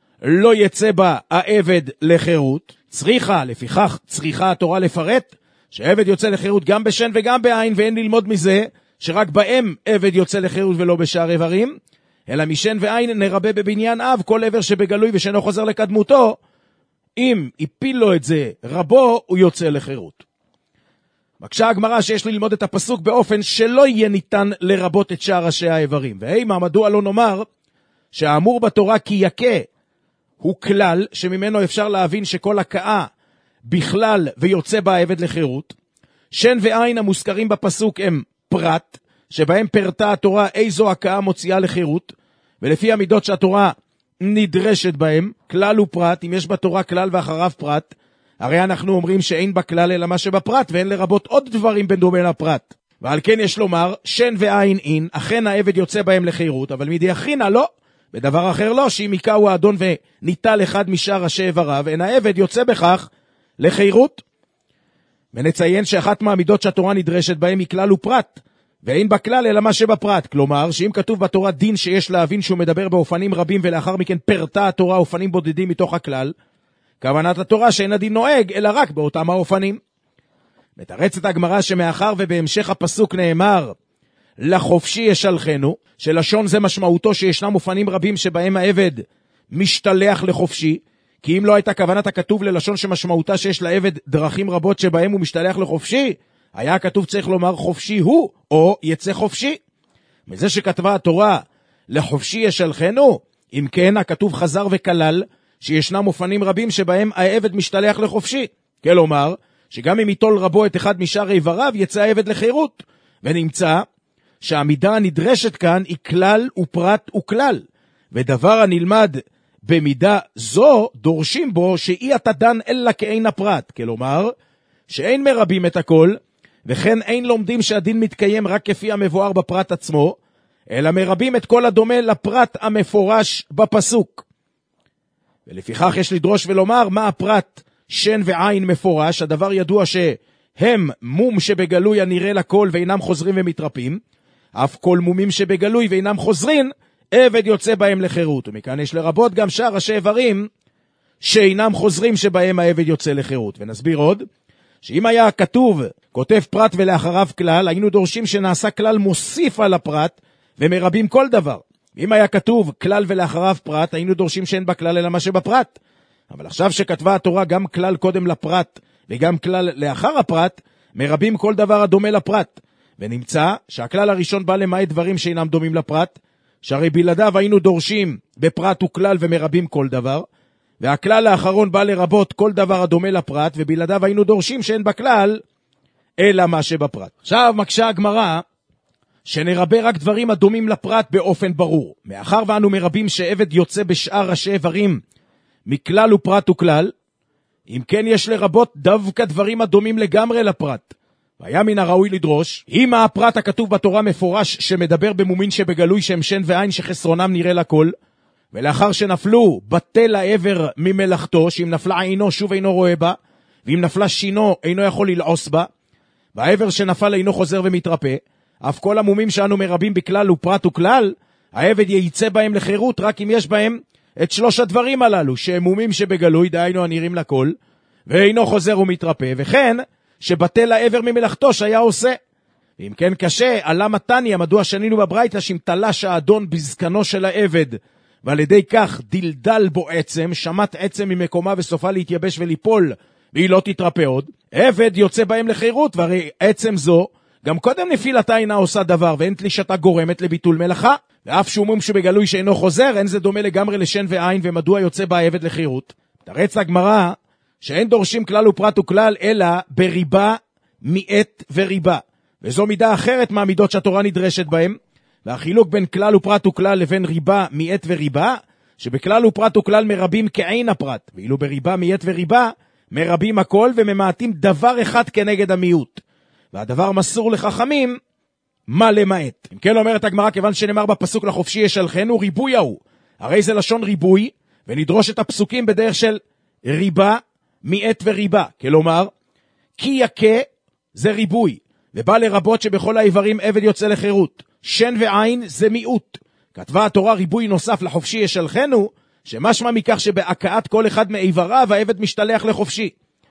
לא יצא בה העבד לחירות. צריכה, לפיכך צריכה התורה לפרט, שהעבד יוצא לחירות גם בשן וגם בעין, ואין ללמוד מזה שרק בהם עבד יוצא לחירות ולא בשאר איברים, אלא משן ועין נרבה בבניין אב, כל עבר שבגלוי ושאינו חוזר לקדמותו, אם יפיל לו את זה רבו, הוא יוצא לחירות. מקשה הגמרא שיש ללמוד את הפסוק באופן שלא יהיה ניתן לרבות את שאר ראשי האיברים. והימה, מדוע לא נאמר שהאמור בתורה כי יקה הוא כלל שממנו אפשר להבין שכל הקאה בכלל ויוצא בה העבד לחירות. שן ועין המוזכרים בפסוק הם פרט, שבהם פרטה התורה איזו הקאה מוציאה לחירות, ולפי המידות שהתורה נדרשת בהם, כלל ופרט, אם יש בתורה כלל ואחריו פרט, הרי אנחנו אומרים שאין בכלל אלא מה שבפרט, ואין לרבות עוד דברים בין דומה לפרט. ועל כן יש לומר, שן ועין אין, אכן העבד יוצא בהם לחירות, אבל מדי הכינה לא, בדבר אחר לא, שאם יקהו האדון וניטל אחד משאר ראשי איבריו, אין העבד יוצא בכך לחירות. ונציין שאחת מהמידות שהתורה נדרשת בהם היא כלל ופרט, ואין בכלל אלא מה שבפרט. כלומר, שאם כתוב בתורה דין שיש להבין שהוא מדבר באופנים רבים, ולאחר מכן פרטה התורה אופנים בודדים מתוך הכלל, כוונת התורה שאין הדין נוהג, אלא רק באותם האופנים. מתרצת הגמרא שמאחר ובהמשך הפסוק נאמר, לחופשי ישלחנו, שלשון זה משמעותו שישנם אופנים רבים שבהם העבד משתלח לחופשי, כי אם לא הייתה כוונת הכתוב ללשון שמשמעותה שיש לעבד דרכים רבות שבהם הוא משתלח לחופשי, היה הכתוב צריך לומר חופשי הוא, או יצא חופשי. מזה שכתבה התורה לחופשי ישלחנו, אם כן הכתוב חזר וכלל שישנם אופנים רבים שבהם העבד משתלח לחופשי. כלומר, שגם אם יטול רבו את אחד משאר איבריו, יצא העבד לחירות. ונמצא שהמידה הנדרשת כאן היא כלל ופרט וכלל. ודבר הנלמד במידה זו, דורשים בו שאי אתה דן אלא כאין הפרט. כלומר, שאין מרבים את הכל, וכן אין לומדים שהדין מתקיים רק כפי המבואר בפרט עצמו, אלא מרבים את כל הדומה לפרט המפורש בפסוק. ולפיכך יש לדרוש ולומר מה הפרט שן ועין מפורש. הדבר ידוע שהם מום שבגלוי הנראה לכל ואינם חוזרים ומתרפים, אף כל מומים שבגלוי ואינם חוזרים, עבד יוצא בהם לחירות. ומכאן יש לרבות גם שאר ראשי איברים שאינם חוזרים שבהם העבד יוצא לחירות. ונסביר עוד, שאם היה כתוב כותב פרט ולאחריו כלל, היינו דורשים שנעשה כלל מוסיף על הפרט ומרבים כל דבר. אם היה כתוב כלל ולאחריו פרט, היינו דורשים שאין בכלל אלא מה שבפרט. אבל עכשיו שכתבה התורה גם כלל קודם לפרט וגם כלל לאחר הפרט, מרבים כל דבר הדומה לפרט. ונמצא שהכלל הראשון בא למעט דברים שאינם דומים לפרט, שהרי בלעדיו היינו דורשים בפרט וכלל ומרבים כל דבר, והכלל האחרון בא לרבות כל דבר הדומה לפרט, ובלעדיו היינו דורשים שאין בכלל אלא מה שבפרט. עכשיו מקשה הגמרא שנרבה רק דברים הדומים לפרט באופן ברור. מאחר ואנו מרבים שעבד יוצא בשאר ראשי איברים מכלל ופרט וכלל, אם כן יש לרבות דווקא דברים הדומים לגמרי לפרט. והיה מן הראוי לדרוש, אם הפרט הכתוב בתורה מפורש שמדבר במומין שבגלוי שהם שן ועין שחסרונם נראה לכל, ולאחר שנפלו בטל העבר ממלאכתו, שאם נפלה עינו שוב אינו רואה בה, ואם נפלה שינו אינו יכול ללעוס בה, והעבר שנפל אינו חוזר ומתרפא, אף כל המומים שאנו מרבים בכלל ופרט וכלל, העבד ייצא בהם לחירות רק אם יש בהם את שלוש הדברים הללו, שהם מומים שבגלוי, דהיינו הנראים לכל, ואינו חוזר ומתרפא, וכן שבטל העבר ממלאכתו שהיה עושה. ואם כן קשה, עלה מתניה, מדוע שנינו בברייתא שאם תלש האדון בזקנו של העבד, ועל ידי כך דלדל בו עצם, שמט עצם ממקומה וסופה להתייבש וליפול, והיא לא תתרפא עוד, עבד יוצא בהם לחירות, והרי עצם זו, גם קודם נפילתה אינה עושה דבר, ואין תלישתה גורמת לביטול מלאכה, ואף שהוא מום שבגלוי שאינו חוזר, אין זה דומה לגמרי לשן ועין, ומדוע יוצא בה העבד לחירות. תרץ לגמרא, שאין דורשים כלל ופרט וכלל, אלא בריבה, מיעט וריבה. וזו מידה אחרת מהמידות שהתורה נדרשת בהם, והחילוק בין כלל ופרט וכלל לבין ריבה, מיעט וריבה, שבכלל ופרט וכלל מרבים כעין הפרט, ואילו בריבה, מיעט וריבה, מרבים הכל וממעטים דבר אחד כנגד המיעוט. והדבר מסור לחכמים, מה למעט. אם כן אומרת הגמרא, כיוון שנאמר בפסוק לחופשי ישלחנו, ריבוי ההוא. הרי זה לשון ריבוי, ונדרוש את הפסוקים בדרך של ריבה, מיעט וריבה. כלומר, כי יקה זה ריבוי, ובא לרבות שבכל האיברים עבד יוצא לחירות. שן ועין זה מיעוט. כתבה התורה ריבוי נוסף לחופשי ישלחנו, שמשמע מכך שבהקעת כל אחד מאיבריו העבד משתלח לחופשי.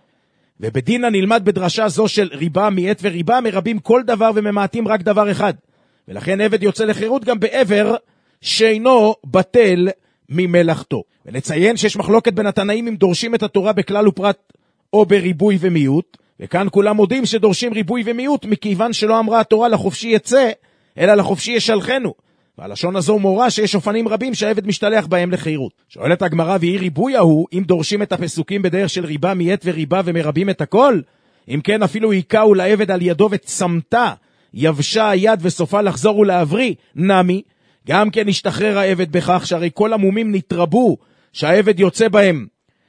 ובדינה נלמד בדרשה זו של ריבה, מיעט וריבה, מרבים כל דבר וממעטים רק דבר אחד. ולכן עבד יוצא לחירות גם בעבר שאינו בטל ממלאכתו. ונציין שיש מחלוקת בין התנאים אם דורשים את התורה בכלל ופרט או בריבוי ומיעוט, וכאן כולם מודים שדורשים ריבוי ומיעוט, מכיוון שלא אמרה התורה לחופשי יצא, אלא לחופשי ישלחנו. והלשון הזו מורה שיש אופנים רבים שהעבד משתלח בהם לחירות. שואלת הגמרא, והיא ריבוי ההוא, אם דורשים את הפסוקים בדרך של ריבה, מיעט וריבה ומרבים את הכל? אם כן אפילו היקאו לעבד על ידו וצמתה, יבשה היד וסופה לחזור ולעברי, נמי, גם כן השתחרר העבד בכך שהרי כל המומים נתרבו שהעבד יוצא בהם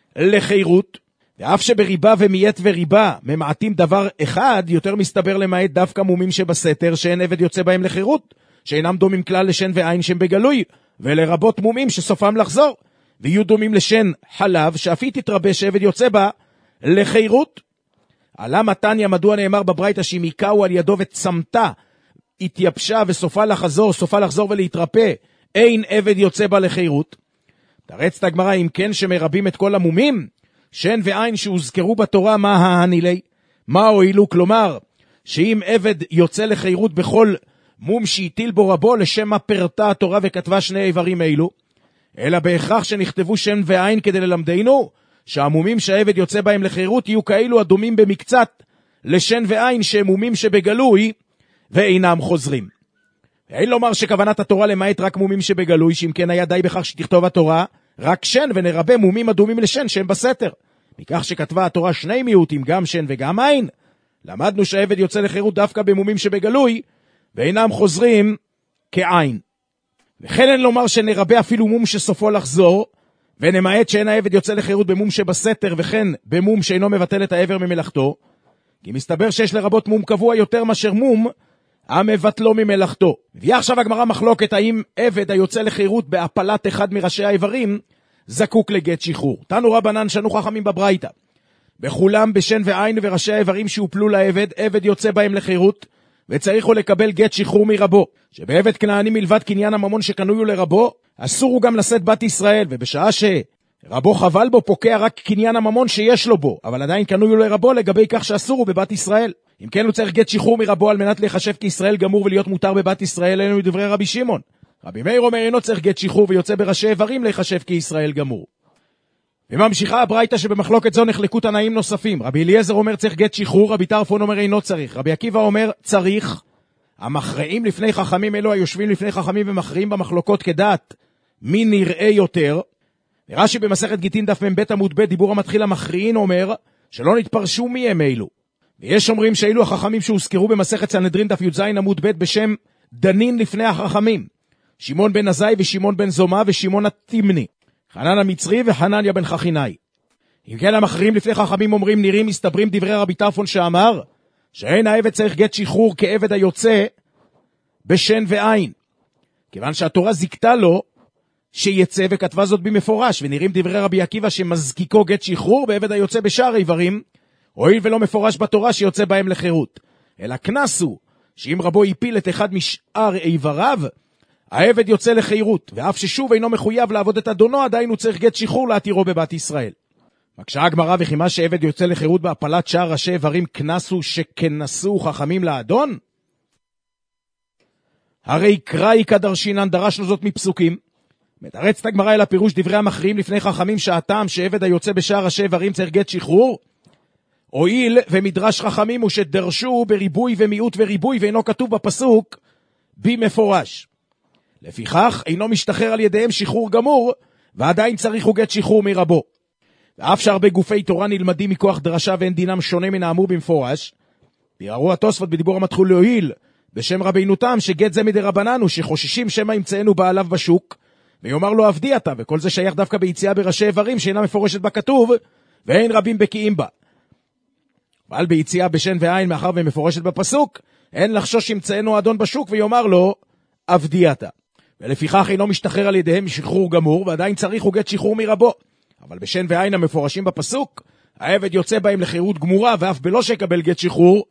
לחירות, ואף שבריבה ומיעט וריבה ממעטים דבר אחד, יותר מסתבר למעט דווקא מומים שבסתר שאין עבד יוצא בהם לחירות, שאינם דומים כלל לשן ועין שהם בגלוי, ולרבות מומים שסופם לחזור, ויהיו דומים לשן חלב, שאף היא תתרבה שעבד יוצא בה לחירות. עלה מתניה, מדוע נאמר בברייתא שאם היקאו על ידו וצמתה, התייבשה וסופה לחזור, סופה לחזור ולהתרפא, אין עבד יוצא בה לחירות. תרץ הגמרא, אם כן שמרבים את כל המומים, שן ועין שהוזכרו בתורה, מה ההנילי? מה הועילו? כלומר, שאם עבד יוצא לחירות בכל מום שהטיל בו רבו, לשם מה פרטה התורה וכתבה שני איברים אילו, אלא בהכרח שנכתבו שן ועין כדי ללמדנו, שהמומים שהעבד יוצא בהם לחירות יהיו כאלו הדומים במקצת לשן ועין שהם מומים שבגלוי ואינם חוזרים. אין לומר שכוונת התורה למעט רק מומים שבגלוי, שאם כן היה די בכך שתכתוב התורה רק שן ונרבה מומים הדומים לשן שהם בסתר. מכך שכתבה התורה שני מיעוטים, גם שן וגם עין, למדנו שהעבד יוצא לחירות דווקא במומים שבגלוי ואינם חוזרים כעין. וכן אין לומר שנרבה אפילו מום שסופו לחזור, ונמעט שאין העבד יוצא לחירות במום שבסתר, וכן במום שאינו מבטל את העבר ממלאכתו, כי מסתבר שיש לרבות מום קבוע יותר מאשר מום המבטלו ממלאכתו. והיא עכשיו הגמרא מחלוקת האם עבד היוצא לחירות בהפלת אחד מראשי האיברים זקוק לגט שחרור. תנו רבנן שנו חכמים בברייתא, בכולם בשן ועין וראשי האיברים שהופלו לעבד, עבד יוצא בהם לחירות, וצריך הוא לקבל גט שחרור מרבו, שבעבד כנעני מלבד קניין הממון שקנוי לרבו, אסור הוא גם לשאת בת ישראל, ובשעה שרבו חבל בו פוקע רק קניין הממון שיש לו בו, אבל עדיין קנוי לרבו לגבי כך שאסור הוא בבת ישראל. אם כן הוא צריך גט שחרור מרבו על מנת להיחשב כישראל גמור ולהיות מותר בבת ישראל, אלו מדברי רבי שמעון. רבי מאיר אומר אינו צריך גט שחרור ויוצא בראשי איברים להיחשב כישראל גמור. וממשיכה הברייתא שבמחלוקת זו נחלקו תנאים נוספים. רבי אליעזר אומר צריך גט שחרור, רבי טרפון אומר אינו צריך, רבי עקיבא אומר צריך, המכרעים לפני חכמים אלו היושבים לפני חכמים ומכריעים במחלוקות כדעת מי נראה יותר. רש"י במסכת גיטין דף מ"ב עמוד ב' דיבור המתחיל המכריעין אומר שלא נתפרשו מי הם אלו. ויש אומרים שאלו החכמים שהוזכרו במסכת סנהדרין דף י"ז עמוד ב' בשם דנין לפני החכמים, שמעון בן עזאי ושמעון בן זומא ושמעון התימני, חנן המצרי וחנניה בן חכינאי. אם כן המכריעים לפני חכמים אומרים נראים מסתברים דברי רבי טרפון שאמר שאין העבד צריך גט שחרור כעבד היוצא בשן ועין, כיוון שהתורה זיקתה לו שיצא וכתבה זאת במפורש, ונראים דברי רבי עקיבא שמזקיקו גט שחרור בעבד היוצא בשאר איברים, הואיל ולא מפורש בתורה שיוצא בהם לחירות, אלא כנסו שאם רבו יפיל את אחד משאר איבריו, העבד יוצא לחירות, ואף ששוב אינו מחויב לעבוד את אדונו, עדיין הוא צריך גט שחרור להתירו בבת ישראל. מקשה הגמרא וכי מה שעבד יוצא לחירות בהפלת שאר ראשי איברים כנסו שכנסו חכמים לאדון? הרי קראי כדרשינן, דרשנו זאת מפסוקים. מתרצת הגמרא אל הפירוש דברי המכריעים לפני חכמים שהטעם שעבד היוצא בשאר ראשי איברים צריך גט שחרור, הואיל ומדרש חכמים הוא שדרשו בריבוי ומיעוט וריבוי, ואינו כתוב בפסוק במפורש. לפיכך אינו משתחרר על ידיהם שחרור גמור, ועדיין צריך הוא גט שחרור מרבו. ואף שהרבה גופי תורה נלמדים מכוח דרשה ואין דינם שונה מן האמור במפורש, ביארו התוספות בדיבור המתחיל להועיל בשם רבינו תם שגט זה מדי רבננו שחוששים שמא ימצאנו בעליו בשוק ויאמר לו עבדי אתה, וכל זה שייך דווקא ביציאה בראשי איברים שאינה מפורשת בכתוב ואין רבים בקיאים בה. אבל ביציאה בשן ועין מאחר ומפורשת בפסוק אין לחשוש ימצאנו אדון בשוק ויאמר לו עבדי אתה, ולפיכך אינו משתחרר על ידיהם שחרור גמור, ועדיין צריך הוא גט שחרור מרבו. אבל בשן ועין המפורשים בפסוק העבד יוצא בהם לחירות גמורה, ואף בלא שיקבל גט שחרור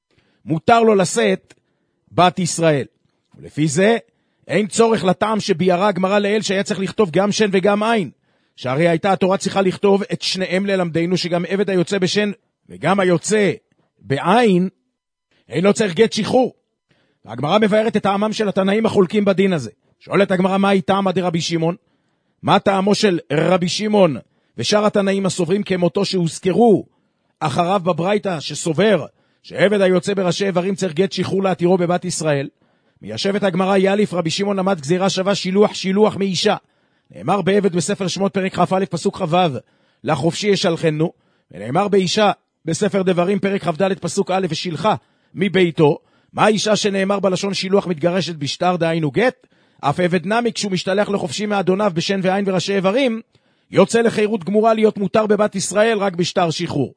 מותר לו לשאת בת ישראל. ולפי זה אין צורך לטעם שביארה הגמרא לאל שהיה צריך לכתוב גם שן וגם עין, שהרי הייתה התורה צריכה לכתוב את שניהם ללמדנו שגם עבד היוצא בשן וגם היוצא בעין אינו צריך גט שחרור. והגמרא מבארת את טעמם של התנאים החולקים בדין הזה. שואלת הגמרא מהי טעמה דרבי שמעון? מה טעמו של רבי שמעון ושאר התנאים הסוברים כמותו שהוזכרו אחריו בברייתא שסובר שעבד היוצא בראשי איברים צריך גט שחרור להתירו בבת ישראל? מיישבת הגמרא יאליף רבי שמעון למד גזירה שווה שילוח שילוח מאישה. נאמר בעבד בספר שמות פרק כ"א פסוק כ"ו לחופשי ישלחנו, ונאמר באישה בספר דברים פרק כ"ד פסוק א' ושילחה מביתו. מה האישה שנאמר בלשון שילוח מתגרשת בשטר דהיינו גט? אף עבד נמי כשהוא משתלח לחופשי מאדוניו בשן ועין וראשי איברים יוצא לחירות גמורה להיות מותר בבת ישראל רק בשטר שחרור.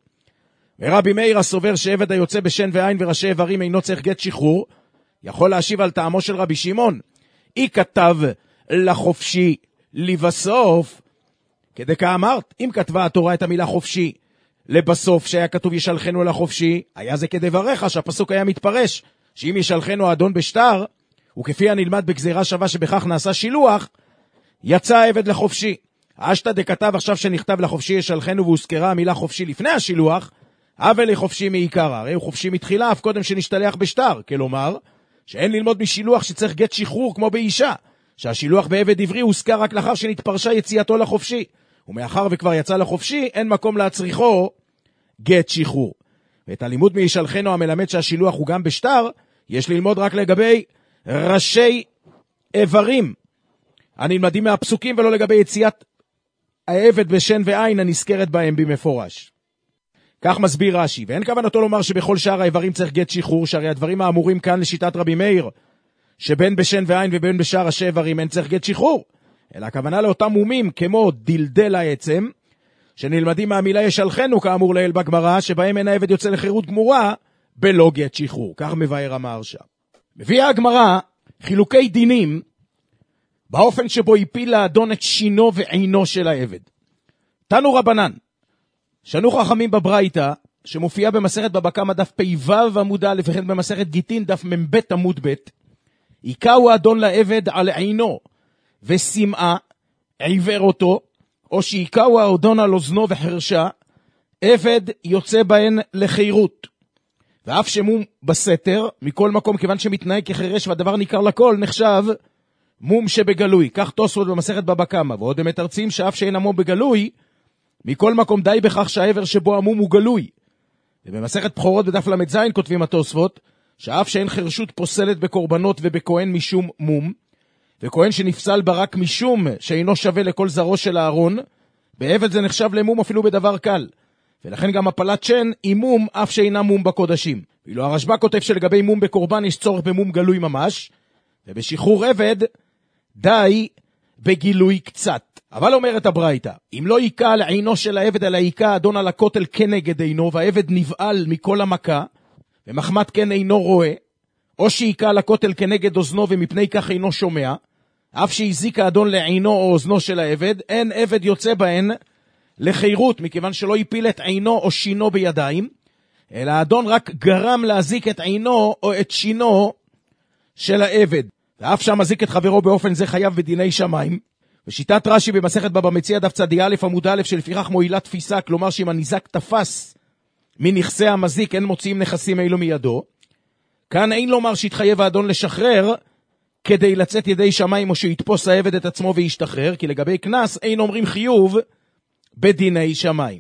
ורבי מאיר הסובר שעבד היוצא בשן ועין וראשי איברים אינו צריך גט שחרור יכול להשיב על טעמו של רבי שמעון, אי כתב לחופשי לבסוף, כדי כאמרת, אם כתבה התורה את המילה חופשי לבסוף שהיה כתוב ישלחנו לחופשי, היה זה כדבריך שהפסוק היה מתפרש שאם ישלחנו האדון בשטר, וכפי הנלמד בגזירה שווה שבכך נעשה שילוח, יצא העבד לחופשי. אשתא דכתב עכשיו שנכתב לחופשי ישלחנו והוזכרה המילה חופשי לפני השילוח, אבל לחופשי מעיקר, הרי הוא חופשי מתחילה אף קודם שנשתלח בשטר, כלומר שאין ללמוד משילוח שצריך גט שחרור כמו באישה, שהשילוח בעבד עברי הוזכר רק לאחר שנתפרשה יציאתו לחופשי, ומאחר וכבר יצא לחופשי אין מקום להצריכו גט שחרור. ואת הלימוד מישלחנו המלמד שהשילוח הוא גם בשטר יש ללמוד רק לגבי ראשי איברים הנלמדים מהפסוקים ולא לגבי יציאת העבד בשן ועין הנזכרת בהם במפורש. כך מסביר רש"י, ואין כוונתו לומר שבכל שאר האיברים צריך גט שחרור, שהרי הדברים האמורים כאן לשיטת רבי מאיר שבין בשן ועין ובין בשאר ראשי איברים אין צריך גט שחרור, אלא הכוונה לאותם מומים כמו דלדל העצם שנלמדים מהמילה ישלחנו כאמור לעיל בגמרא, שבהם אין העבד יוצא לחירות גמורה בלא גט שחרור. כך מבאר המהרש"א. מביאה הגמרא חילוקי דינים באופן שבו הפיל האדון את שינו ועינו של העבד. תנו רבנן, שנו חכמים בברייתא שמופיעה במסכת בבא קמא דף פ"ו עמוד א' וכן במסכת גיטין דף מ"ב עמוד ב', היכהו האדון לעבד על עינו ושמעה עיוור אותו, או שהיכהו האדון על אוזנו וחרשה, עבד יוצא בהן לחירות. ואף שמום בסתר, מכל מקום כיוון שמתנהג כחירש והדבר ניכר לכל, נחשב מום שבגלוי. כך תוספות במסכת בבא קמא, ועוד הם מתרצים שאף שאין המום בגלוי, מכל מקום די בכך שהעבר שבו המום הוא גלוי. ובמסכת בכורות בדף למד זין כותבים התוספות, שאף שאין חרשות פוסלת בקורבנות ובכהן משום מום, וכהן שנפסל בה רק משום שאינו שווה לכל זרו של הארון, בעבד זה נחשב למום אפילו בדבר קל. ולכן גם הפלת שן היא מום אף שאינה מום בקודשים. ואילו הרשב"א כותב שלגבי מום בקורבן יש צורך במום גלוי ממש, ובשחרור עבד די בגילוי קצת. אבל אומרת הברייתא, אם לא יקע לעינו של העבד אלא יקע אדון על הכותל כנגד עינו, והעבד נבעל מכל המכה, ומחמת כן אינו רואה, או שיקע על הכותל כנגד אוזנו ומפני כך אינו שומע, אף שהזיק האדון לעינו או אוזנו של העבד, אין עבד יוצא בהן לחירות, מכיוון שלא יפיל את עינו או שינו בידיים, אלא האדון רק גרם להזיק את עינו או את שינו של העבד. ואף שהמזיק את חברו באופן זה חייב בדיני שמיים. ושיטת רש"י במסכת בבא מציעא דף צדי א' עמוד א' שלפיכך מועילה תפיסה, כלומר שאם הניזק תפס מנכסי המזיק אין מוציאים נכסים אלו מידו. כאן אין לומר שהתחייב האדון לשחרר כדי לצאת ידי שמיים או שיתפוס העבד את עצמו וישתחרר, כי לגבי כנס אין אומרים חיוב בדיני שמיים.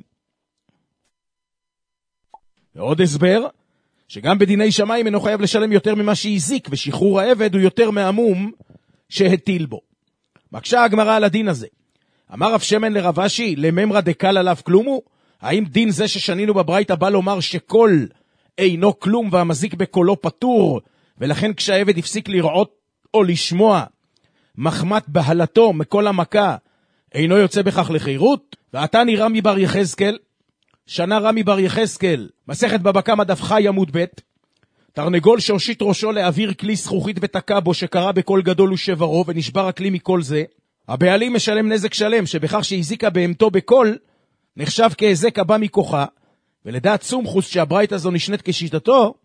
ועוד הסבר, שגם בדיני שמיים אינו חייב לשלם יותר ממה שהזיק, ושחרור העבד הוא יותר מהמום שהטיל בו. מקשה הגמרא על הדין הזה. אמר רב שמן לרב אשי, לממרא דקל עליו כלום הוא? האם דין זה ששנינו בברייתא בא לומר שכל אינו כלום והמזיק בקולו פטור, ולכן כשהעבד הפסיק לראות או לשמוע מחמת בהלתו מכל המכה, אינו יוצא בכך לחירות? ועתה נראה מבר יחזקאל, שנה רמי בר יחזקאל, מסכת בבא קמא דף חי עמוד ב', תרנגול שהושיט ראשו לאוויר כלי זכוכית ותקע בו, שקרא בקול גדול ושברו ונשבר הכלי מכל זה, הבעלים משלם נזק שלם, שבכך שהזיקה בהמתו בקול נחשב כהזק הבא מכוחה, ולדעת סומכוס שהברייתא הזו נשנית כשיטתו,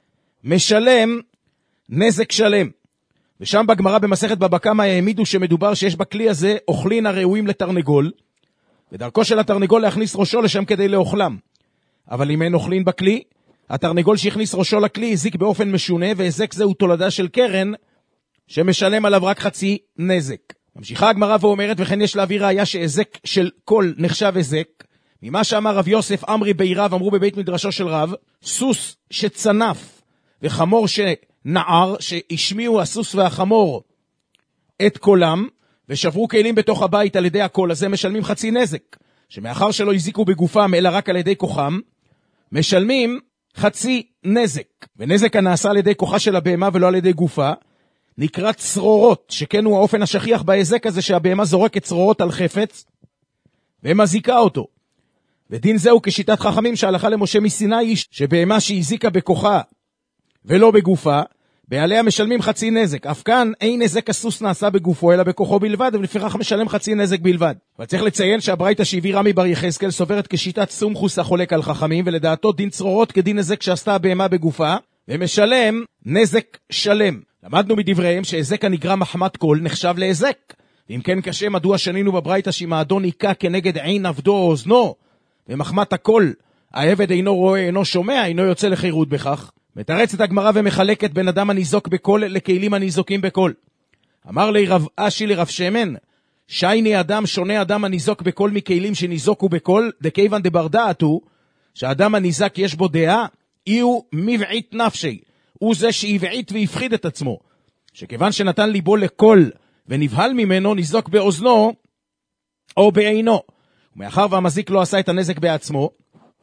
משלם נזק שלם. ושם בגמרא במסכת בבא קמא העמידו שמדובר שיש בכלי הזה אוכלין הראויים לתרנגול, ודרכו של התרנגול להכניס ראשו לשם כדי לאוכלם. אבל אם אין אוכלין בכלי, התרנגול שהכניס ראשו לכלי הזיק באופן משונה, והזק זה הוא תולדה של קרן, שמשלם עליו רק חצי נזק. ממשיכה הגמרא ואומרת, וכן יש להביא ראיה שהזק של כל נחשב הזק, ממה שאמר רב יוסף אמרי בירב, אמרו בבית מדרשו של רב, סוס שצנף וחמור שנער, שהשמיעו הסוס והחמור את קולם, ושברו כלים בתוך הבית על ידי הקול הזה, משלמים חצי נזק, שמאחר שלא הזיקו בגופם אלא רק על ידי כוחם, משלמים חצי נזק. ונזק הנעשה על ידי כוחה של הבהמה ולא על ידי גופה, נקרא צרורות, שכן הוא האופן השכיח בהזק הזה, שהבהמה זורקת צרורות על חפץ, ומזיקה אותו. ודין זהו כשיטת חכמים שהלכה למשה מסיני, שבהמה שהזיקה בכוחה ולא בגופה, בעליה משלמים חצי נזק. אף כאן אין נזק הסוס נעשה בגופו אלא בכוחו בלבד, ולפיכך משלם חצי נזק בלבד. אבל צריך לציין שהברייתא שהביא רמי בר יחזקאל סוברת כשיטת סומכוס החולק על חכמים, ולדעתו דין צרורות כדין נזק שעשתה הבהמה בגופה, ומשלם נזק שלם. למדנו מדבריהם שהזק הנגרם מחמת קול נחשב להזק, ואם כן קשה מדוע שנינו בברייתא שאם האדון ניקה כנגד עין עבדו או אוזנו, ומחמת הקול העבד אינו רואה אינו שומע, אינו יוצא לחירות בכך. מתרצת הגמרא ומחלקת בין אדם הניזוק בקול לכלים הניזוקים בקול. אמר לי רב אשי לרב שמן, שייני אדם שונה אדם הניזוק בקול מכלים שניזוקו בקול, דכיוון דבר דעת הוא, שהאדם הניזק יש בו דעה, אי הוא מבעית נפשי, הוא זה שהבעית והפחיד את עצמו, שכיוון שנתן ליבו לקול ונבהל ממנו, ניזוק באוזנו או בעינו, ומאחר והמזיק לא עשה את הנזק בעצמו,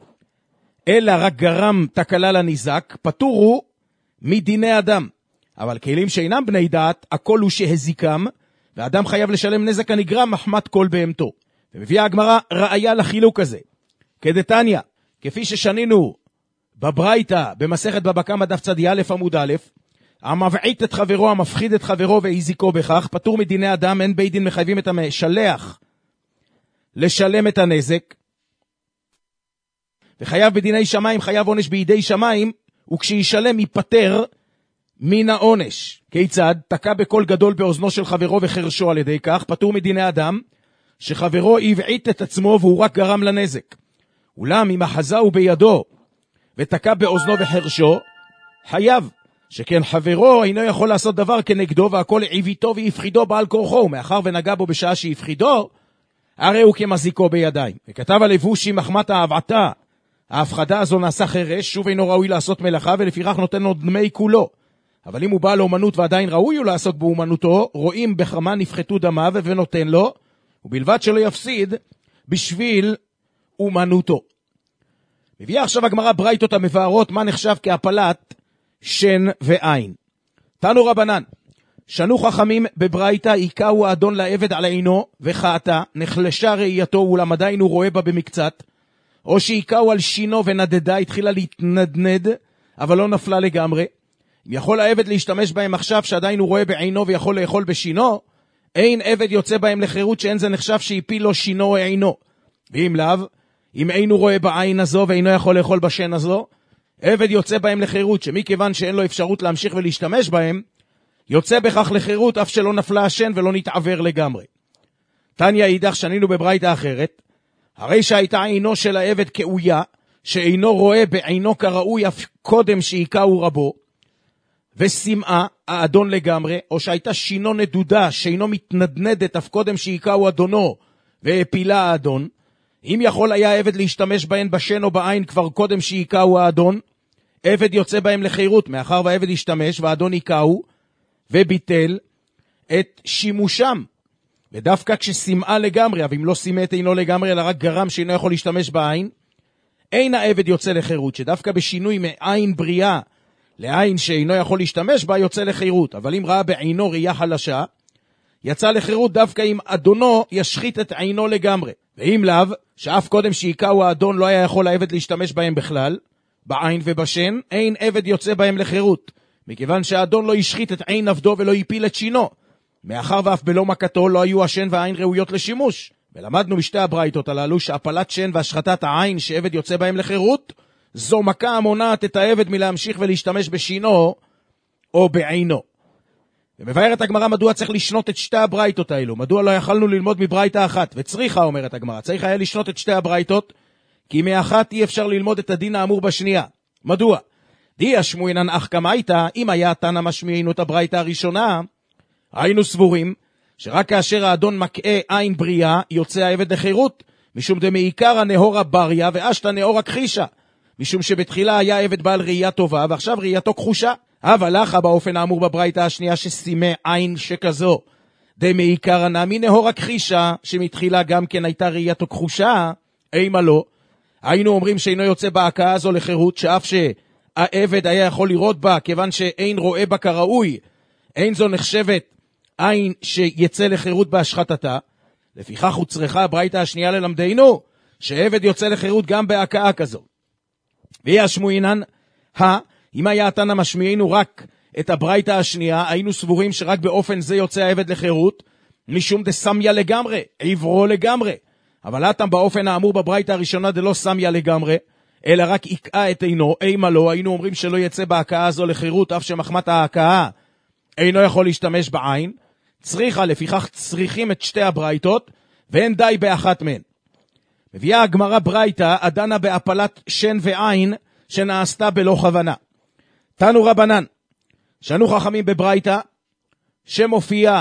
אלא רק גרם תקלה לניזק, פטור הוא מדיני אדם. אבל כלים שאינם בני דעת, הכל הוא שהזיקם, והאדם חייב לשלם נזק הנגרם מחמת כל בהמתו. ומביאה הגמרא ראיה לחילוק הזה. כדתניא, כפי ששנינו בברייתא, במסכת בבא קמא דף צדי א' עמוד א', המבעית את חברו, המפחיד את חברו והזיקו בכך, פטור מדיני אדם, אין בית דין מחייבים את המשלח לשלם את הנזק, וחייב בדיני שמיים, חייב עונש בידי שמיים, וכשישלם ייפטר מן העונש. כיצד? תקע בקול גדול באוזנו של חברו וחרשו על ידי כך, פטור מדיני אדם, שחברו הבעית את עצמו והוא רק גרם לנזק. אולם אם החזהו בידו ותקע באוזנו וחרשו, חייב, שכן חברו אינו יכול לעשות דבר כנגדו, והכל עיביתו והפחידו בעל כורחו, מאחר ונגע בו בשעה שהפחידו, הרי הוא כמזיקו בידיים. וכתב הלבושי מחמת האהבתה, ההפחדה הזו נעשה חרש, שוב אינו ראוי לעשות מלאכה, ולפיכך נותן לו דמי כולו. אבל אם הוא בא לאומנות ועדיין ראוי הוא לעסוק באומנותו, רואים בכמה נפחתו דמיו ונותן לו, ובלבד שלא יפסיד בשביל אומנותו. מביאה עכשיו הגמרא ברייתות המבארות מה נחשב כהפלת שן ועין. תנו רבנן, שנו חכמים בברייתא, עיקהו האדון לעבד על עינו וחעתה, נחלשה ראייתו אולם עדיין הוא רואה בה במקצת, או שעיקהו על שינו ונדדה, התחילה להתנדנד אבל לא נפלה לגמרי. אם יכול העבד להשתמש בהם עכשיו שעדיין הוא רואה בעינו ויכול לאכול בשינו, אין עבד יוצא בהם לחירות שאין זה נחשב שהפיל לו שינו או עינו. ואם לאו, אם אינו רואה בעין הזו ואינו יכול לאכול בשן הזו, עבד יוצא בהם לחירות, שמכיוון שאין לו אפשרות להמשיך ולהשתמש בהם, יוצא בכך לחירות אף שלא נפלה השן ולא נתעבר לגמרי. תניא אידך, שנינו בברייתא אחרת, הרי שהייתה עינו של העבד כאויה, שאינו רואה בעינו כראוי אף קודם שעיקהו רבו, ושמאה האדון לגמרי, או שהייתה שינו נדודה שאינו מתנדנדת אף קודם שעיקהו אדונו והפילה האדון, אם יכול היה העבד להשתמש בהן בשן או בעין כבר קודם שעיקהו האדון, עבד יוצא בהם לחירות, מאחר והעבד ישתמש והאדון עיקהו וביטל את שימושם. ודווקא כששמאה לגמרי, אבל אם לא שימה את אינו לגמרי, אלא רק גרם שאינו יכול להשתמש בעין, אין העבד יוצא לחירות, שדווקא בשינוי מעין בריאה לעין שאינו יכול להשתמש בה, יוצא לחירות. אבל אם ראה בעינו ראייה חלשה, יצא לחירות דווקא אם אדונו ישחית את עינו לגמרי. ואם לאו, שאף קודם שעיקהו האדון לא היה יכול העבד להשתמש בהם בכלל, בעין ובשן, אין עבד יוצא בהם לחירות, מכיוון שהאדון לא ישחית את עין עבדו ולא יפיל את שינו, מאחר ואף בלא מכתו לא היו השן והעין ראויות לשימוש. ולמדנו בשתי הברייתות הללו שהפלת שן והשחטת העין שעבד יוצא בהם לחירות, זו מכה המונעת את העבד מלהמשיך ולהשתמש בשינו או בעינו. ומבארת הגמרא מדוע צריך לשנות את שתי הברייתות האלו, מדוע לא יכלנו ללמוד מברייתה אחת, וצריכה אומרת הגמרא, צריך היה לשנות את שתי הברייתות, כי מאחת אי אפשר ללמוד את הדין האמור בשנייה. מדוע? די השמועינן אך כמייתא, אם היה תנא משמיעינו את הברייתא הראשונה, היינו סבורים שרק כאשר האדון מקעה עין בריאה יוצא העבד לחירות, משום דמעיקרא נהורא בריה ואשתא נהורא כחישה, משום שבתחילה היה עבד בעל ראייה טובה ועכשיו ראייתו כחושה. אבל לך באופן האמור בברייתא השנייה ששימה עין שכזו דמעיקרא נמי נהורא כחישה, שמתחילה גם כן הייתה ראייתו כחושה, אימה לא, היינו אומרים שאינו יוצא בהכאה הזו לחירות, שאף שהעבד היה יכול לראות בה כיוון שאין רואה בה כראוי, אין זו נחשבת עין שיצא לחירות בהשחטתה. לפיכך הוא צריכה הברייתא השנייה ללמדנו שעבד יוצא לחירות גם בהכאה כזו. וישמועינן ה אם היה תנא משמיענו רק את הברייתא השנייה, היינו סבורים שרק באופן זה יוצא העבד לחירות, משום דסמיה לגמרי, עברו לגמרי. אבל אתם באופן האמור בברייתא הראשונה דלא סמיה לגמרי, אלא רק יקעה את עינו, אימה לא, היינו אומרים שלא יצא בהכאה הזו לחירות, אף שמחמת ההכאה אינו יכול להשתמש בעין. צריכה, לפיכך צריכים את שתי הברייתות, ואין די באחת מהן. מביאה הגמרא ברייתא הדנה בהפלת שן ועין, שנעשתה בלא כוונה. תנו רבנן, שנו חכמים בברייתא, שמופיעה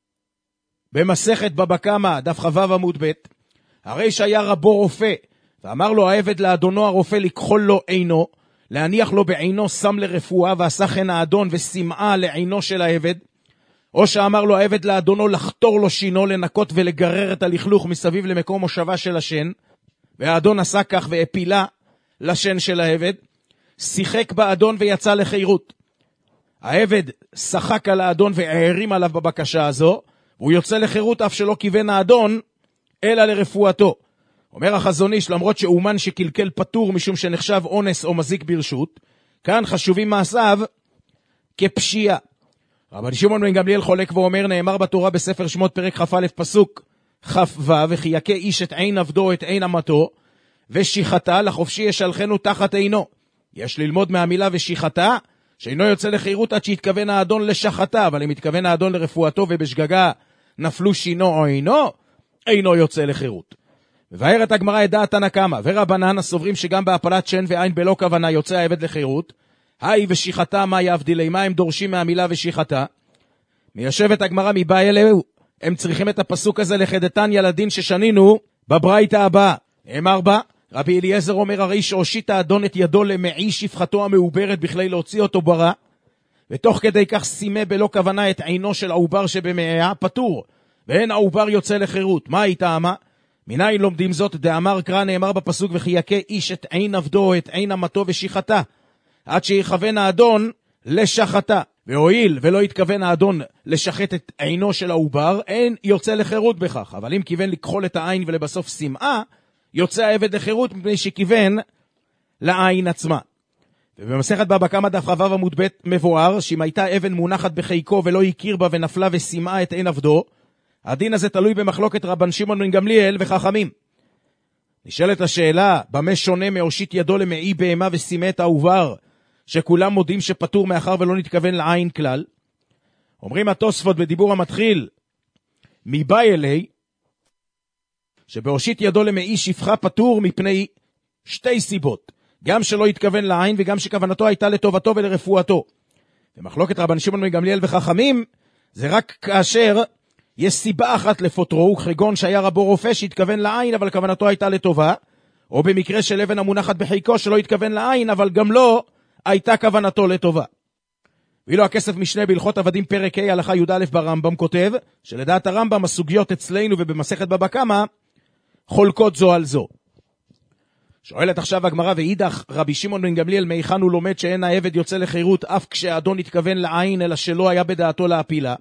במסכת בבא קמא, דף חבב עמוד ב', הרי שהיה רבו רופא, ואמר לו העבד לאדונו הרופא לקחול לו עינו, להניח לו בעינו שם לרפואה, ועשה כן האדון ושמעה לעינו של העבד, או שאמר לו העבד לאדונו לחתור לו שינו, לנקות ולגרר את הלכלוך מסביב למקום מושבה של השן, והאדון עשה כך והפילה לשן של העבד, שיחק באדון ויצא לחירות. העבד שחק על האדון והערים עליו בבקשה הזו, והוא יוצא לחירות אף שלא כיוון האדון, אלא לרפואתו. אומר החזון איש, למרות שאומן שקלקל פטור משום שנחשב אונס או מזיק ברשות, כאן חשובים מעשיו כפשיעה. רבי שמעון בן גמליאל חולק ואומר, נאמר בתורה בספר שמות פרק כ"א פסוק כ"ו, וכי יכה איש את עין עבדו את עין אמתו, ושיחתה לחופשי ישלחנו תחת עינו. יש ללמוד מהמילה ושיחתה, שאינו יוצא לחירות עד שהתכוון האדון לשחתה, אבל אם התכוון האדון לרפואתו ובשגגה נפלו שינו או עינו, אינו יוצא לחירות. מבארת הגמרא את דעת תנא קמא ורבנן הסוברים שגם בהפלת שן ועין בלא כוונה יוצא העבד לחירות. היי ושיחתה מה יבדילי, מה הם דורשים מהמילה ושיחתה? מיישבת הגמרא מבאי אלוהו, הם צריכים את הפסוק הזה לחדתן ילדין ששנינו בברייתא הבאה. אמר בה, רבי אליעזר אומר, הרי שהושיט האדון את ידו למעי שפחתו המעוברת בכלי להוציא אותו ברע, ותוך כדי כך שימה בלא כוונה את עינו של העובר שבמעיה, פטור, ואין העובר יוצא לחירות. מה היא טעמה? מניין לומדים זאת? דאמר קרא, נאמר בפסוק, וכי יכה איש את עין עבדו, את עין אמתו ושיחתה, עד שיכוון האדון לשחתה. והואיל ולא התכוון האדון לשחט את עינו של העובר, אין יוצא לחירות בכך. אבל אם כיוון לקחול את העין ולבסוף שמעה, יוצא העבד לחירות מפני שכיוון לעין עצמה. ובמסכת בבא קמא דף כ"ו עמוד ב' מבואר, שאם הייתה אבן מונחת בחיקו ולא הכיר בה ונפלה ושמעה את עין עבדו, הדין הזה תלוי במחלוקת רבן שמעון בן גמליאל וחכמים. נשאלת השאלה, במה שונה מהושיט ידו למעי בהמה ושימה את העובר, שכולם מודים שפטור מאחר ולא נתכוון לעין כלל? אומרים התוספות בדיבור המתחיל, מבאי אלי, שבהושיט ידו למעי שפחה פטור מפני שתי סיבות, גם שלא התכוון לעין וגם שכוונתו הייתה לטובתו ולרפואתו. ומחלוקת רבן שמעון בן גמליאל וחכמים, זה רק כאשר יש סיבה אחת לפוטרו, כגון שהיה רבו רופא שהתכוון לעין אבל כוונתו הייתה לטובה, או במקרה של אבן המונחת בחיקו שלא התכוון לעין אבל גם לא הייתה כוונתו לטובה. ואילו הכסף משנה בהלכות עבדים פרק ה' הלכה י"א ברמב"ם כותב, שלדעת הרמב"ם הסוגיות אצלנו ובמסכת בבא קמא חולקות זו על זו. שואלת עכשיו הגמרא, ואידך רבי שמעון בן גמליאל מהיכן הוא לומד שאין העבד יוצא לחירות אף כשהאדון התכוון לעין אלא שלא היה בדעתו להפילה?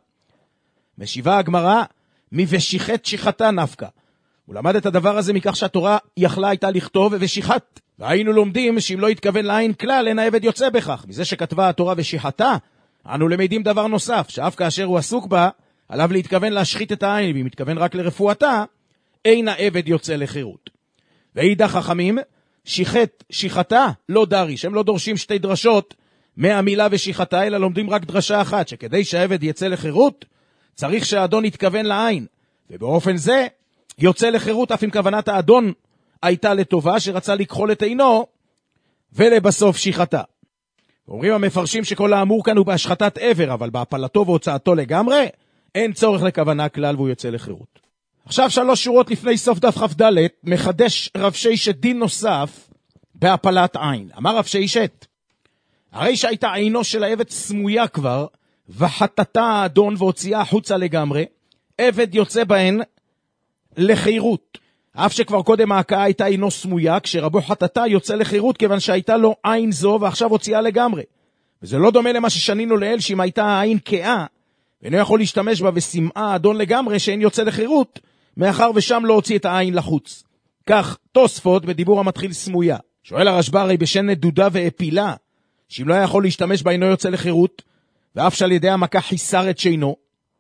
משיבה הגמרא, מבשיחת שיחתה נפקא. הוא למד את הדבר הזה מכך שהתורה יכלה הייתה לכתוב ושיחת, והיינו לומדים שאם לא התכוון לעין כלל אין העבד יוצא בכך. מזה שכתבה התורה ושיחתה, אנו למדים דבר נוסף, שאף כאשר הוא עסוק בה, עליו להתכוון להשחית את העין, ואם מתכוון רק לרפואתה, אין העבד יוצא לחירות. ואידך חכמים, שיחת שיחתה לא דריש, הם לא דורשים שתי דרשות מהמילה ושיחתה, אלא לומדים רק דרשה אחת, שכדי שהעבד יצא לחירות, צריך שהאדון יתכוון לעין, ובאופן זה יוצא לחירות אף אם כוונת האדון הייתה לטובה, שרצה לקחול את עינו, ולבסוף שיחתה. אומרים המפרשים שכל האמור כאן הוא בהשחטת עבר, אבל בהפלתו והוצאתו לגמרי, אין צורך לכוונה כלל והוא יוצא לחירות. עכשיו שלוש שורות לפני סוף דף כ"ד, מחדש רב ששת דין נוסף בהפלת עין. אמר רב ששת, הרי שהייתה עינו של העבד סמויה כבר, וחטטה האדון והוציאה החוצה לגמרי, עבד יוצא בהן לחירות. אף שכבר קודם ההקאה הייתה עינו סמויה, כשרבו חטטה יוצא לחירות כיוון שהייתה לו עין זו ועכשיו הוציאה לגמרי. וזה לא דומה למה ששנינו לאל, שאם הייתה העין כאה, ואינו יכול להשתמש בה ושמעה האדון לגמרי שאין יוצא לחירות, מאחר ושם לא הוציא את העין לחוץ. כך תוספות בדיבור המתחיל סמויה. שואל הרשב"א, הרי בשן נדודה ואפילה, שאם לא היה יכול להשתמש בה אינו יוצא לחירות, ואף שעל ידי המכה חיסר את שינו.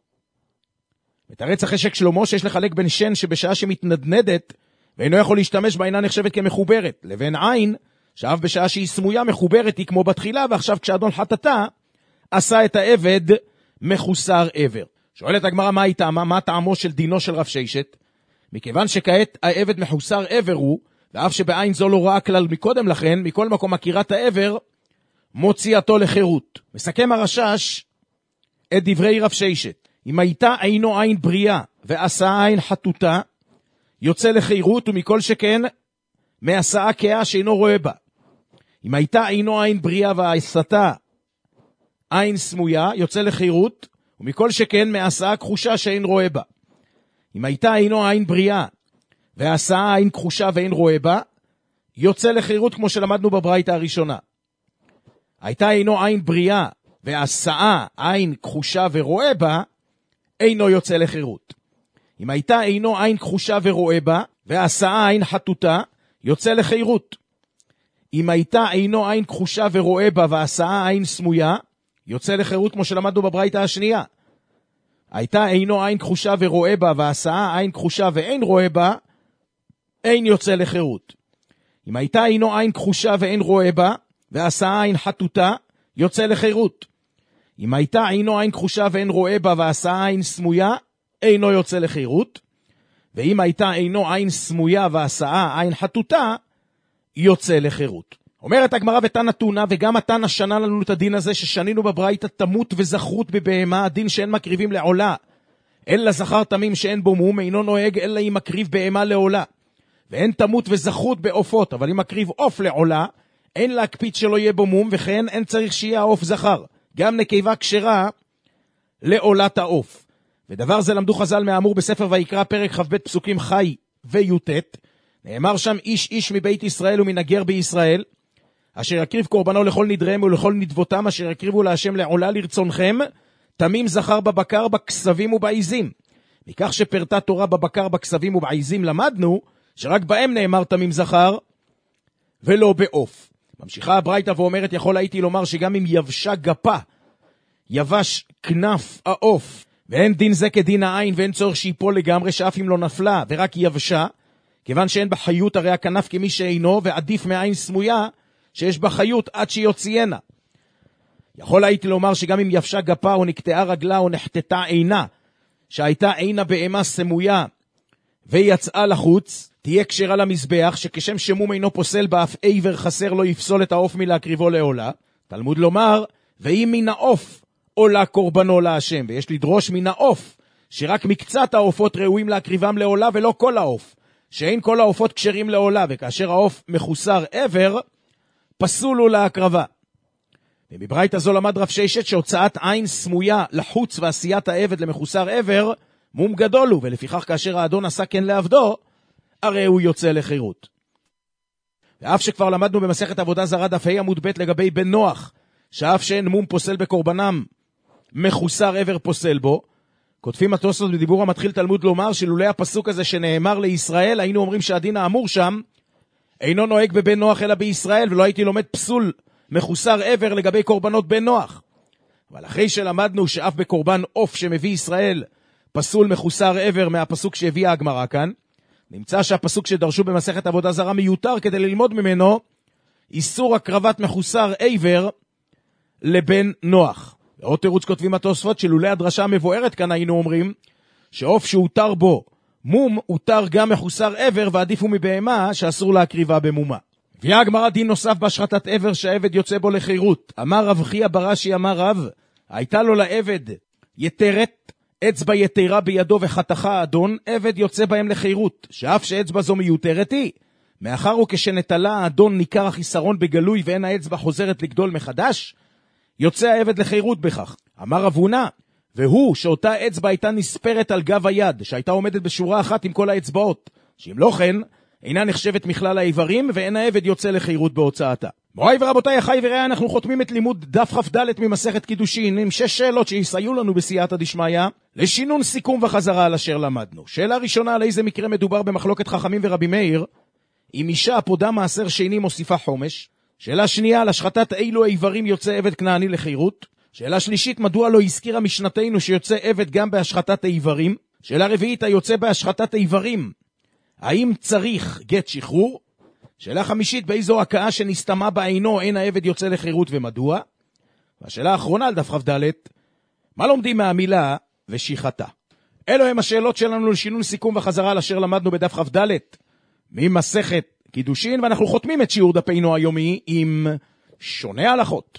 מתרץ החשק שלמה שיש לחלק בין שן שבשעה שמתנדנדת, ואינו יכול להשתמש בה אינה נחשבת כמחוברת, לבין עין, שאף בשעה שהיא סמויה מחוברת היא כמו בתחילה, ועכשיו כשאדון חטטה, עשה את העבד מחוסר עבר. שואלת הגמרא, מה היא טעמה? מה טעמו של דינו של רב ששת? מכיוון שכעת העבד מחוסר עבר הוא, ואף שבעין זו לא ראה כלל מקודם לכן, מכל מקום מכירת העבר, מוציאתו לחירות. מסכם הרשש את דברי רב ששת. אם הייתה עינו עין בריאה, ועשה עין חטוטה, יוצא לחירות, ומכל שכן, מעשה כאה שאינו רואה בה. אם הייתה עינו עין בריאה, ועשתה עין סמויה, יוצא לחירות, ומכל שכן מעשה כחושה שאין רואה בה. אם הייתה עינו עין בריאה, ועשה עין כחושה ואין רואה בה, יוצא לחירות כמו שלמדנו בברייתא הראשונה. הייתה עינו עין בריאה, ועשה עין כחושה ורואה בה, אינו יוצא לחירות. אם הייתה עינו עין כחושה ורואה בה, ועשה עין חטוטה, יוצא לחירות. אם הייתה עינו עין כחושה ורואה בה, ועשה עין סמויה, יוצא לחירות כמו שלמדנו בברייתא השנייה. הייתה עינו עין כחושה ורואה בה, ועשה עין כחושה ואין רואה בה, אין יוצא לחירות. אם הייתה עינו עין כחושה ואין רואה בה, ועשה עין חטוטה, יוצא לחירות. אם הייתה עינו עין כחושה ואין רואה בה, ועשה עין סמויה, אינו יוצא לחירות. ואם הייתה עינו עין סמויה ועשה עין חטוטה, יוצא לחירות. אומרת הגמרא ותנא תונא, וגם התנא שנה לנו את הדין הזה ששנינו בברייתא תמות וזכרות בבהמה, הדין שאין מקריבים לעולה. אלא זכר תמים שאין בו מום, אינו נוהג אלא אם מקריב בהמה לעולה. ואין תמות וזכות בעופות, אבל אם מקריב עוף לעולה, אין להקפיד שלא יהיה בו מום, וכן אין צריך שיהיה העוף זכר. גם נקבה כשרה לעולת העוף. ודבר זה למדו חז"ל מהאמור בספר ויקרא פרק כ"ב פסוקים חי וי"ט. נאמר שם איש איש מבית ישראל ומנגר בישראל, אשר יקריב קורבנו לכל נדריהם ולכל נדבותם, אשר יקריבו להשם לעולה לרצונכם, תמים זכר בבקר, בכסבים ובעיזים. מכך שפרטה תורה בבקר, בכסבים ובעיזים, למדנו שרק בהם נאמר תמים זכר ולא בעוף. ממשיכה הברייתא ואומרת, יכול הייתי לומר שגם אם יבשה גפה, יבש כנף העוף, ואין דין זה כדין העין, ואין צורך שיפול לגמרי, שאף אם לא נפלה ורק יבשה, כיוון שאין בחיות, הרי הכנף כמי שאינו, ועדיף מעין סמויה שיש בחיות עד שיוציאנה. יכול הייתי לומר שגם אם יבשה גפה או נקטעה רגלה או נחתתה עינה, שהייתה עינה בהמה סמויה ויצאה לחוץ, תהיה כשרה למזבח, שכשם שמום אינו פוסל באף עבר חסר לא יפסול את העוף מלהקריבו לעולה. תלמוד לומר, ואם מן העוף עולה קורבנו להשם, ויש לדרוש מן העוף, שרק מקצת העופות ראויים להקריבם לעולה ולא כל העוף, שאין כל העופות כשרים לעולה, וכאשר העוף מחוסר עבר, פסול הוא להקרבה. ומברייתא זו למד רב ששת שהוצאת עין סמויה לחוץ ועשיית העבד למחוסר עבר, מום גדול הוא, ולפיכך כאשר האדון עשה כן לעבדו, הרי הוא יוצא לחירות. ואף שכבר למדנו במסכת עבודה זרה דף ה' עמוד ב' לגבי בן נוח, שאף שאין מום פוסל בקורבנם, מחוסר עבר פוסל בו, כותבים התוספות בדיבור המתחיל תלמוד לומר שלולא הפסוק הזה שנאמר לישראל, היינו אומרים שהדין האמור שם אינו נוהג בבן נוח אלא בישראל, ולא הייתי לומד פסול מחוסר עבר לגבי קורבנות בן נוח. אבל אחרי שלמדנו שאף בקורבן עוף שמביא ישראל פסול מחוסר עבר מהפסוק שהביאה הגמרא כאן, נמצא שהפסוק שדרשו במסכת עבודה זרה מיותר כדי ללמוד ממנו איסור הקרבת מחוסר עבר לבן נוח. ועוד תירוץ כותבים התוספות שלולא הדרשה המבוארת כאן היינו אומרים שעוף שהותר בו מום הותר גם מחוסר עבר, ועדיף הוא מבהמה שאסור להקריבה במומה. הביאה הגמרא דין נוסף בהשחתת עבר שהעבד יוצא בו לחירות. אמר רב חייא ברש"י אמר רב, הייתה לו לעבד יתרת, אצבע יתרה בידו וחתכה האדון, עבד יוצא בהם לחירות, שאף שאצבע זו מיותרת היא, מאחר וכשנטלה האדון ניכר החיסרון בגלוי ואין האצבע חוזרת לגדול מחדש, יוצא העבד לחירות בכך. אמר רב הונא, והוא שאותה אצבע הייתה נספרת על גב היד, שהייתה עומדת בשורה אחת עם כל האצבעות, שאם לא כן, אינה נחשבת מכלל האיברים, ואין העבד יוצא לחירות בהוצאתה. מוריי ורבותיי, אחי ורעי, אנחנו חותמים את לימוד דף כ"ד ממסכת קידושין, עם שש שאלות שיסייעו לנו בסייעתא דשמיא, לשינון סיכום וחזרה על אשר למדנו. שאלה ראשונה, על איזה מקרה מדובר במחלוקת חכמים ורבי מאיר, אם אישה הפודה מעשר שני מוסיפה חומש. שאלה שנייה, על השחתת אילו איברים יוצא עבד כנעני לחירות. שאלה שלישית, מדוע לא הזכירה משנתנו שיוצא עבד גם בהשחתת איברים. שאלה רביעית, היוצא בהשחתת איברים, האם צריך גט שחרור? שאלה חמישית, באיזו הקאה שנסתמה בעינו אין העבד יוצא לחירות ומדוע? והשאלה האחרונה על דף כ"ד, מה לומדים מהמילה ושיחתה? אלו הם השאלות שלנו לשינון סיכום וחזרה על אשר למדנו בדף כ"ד ממסכת קידושין, ואנחנו חותמים את שיעור דפינו היומי עם שונה הלכות.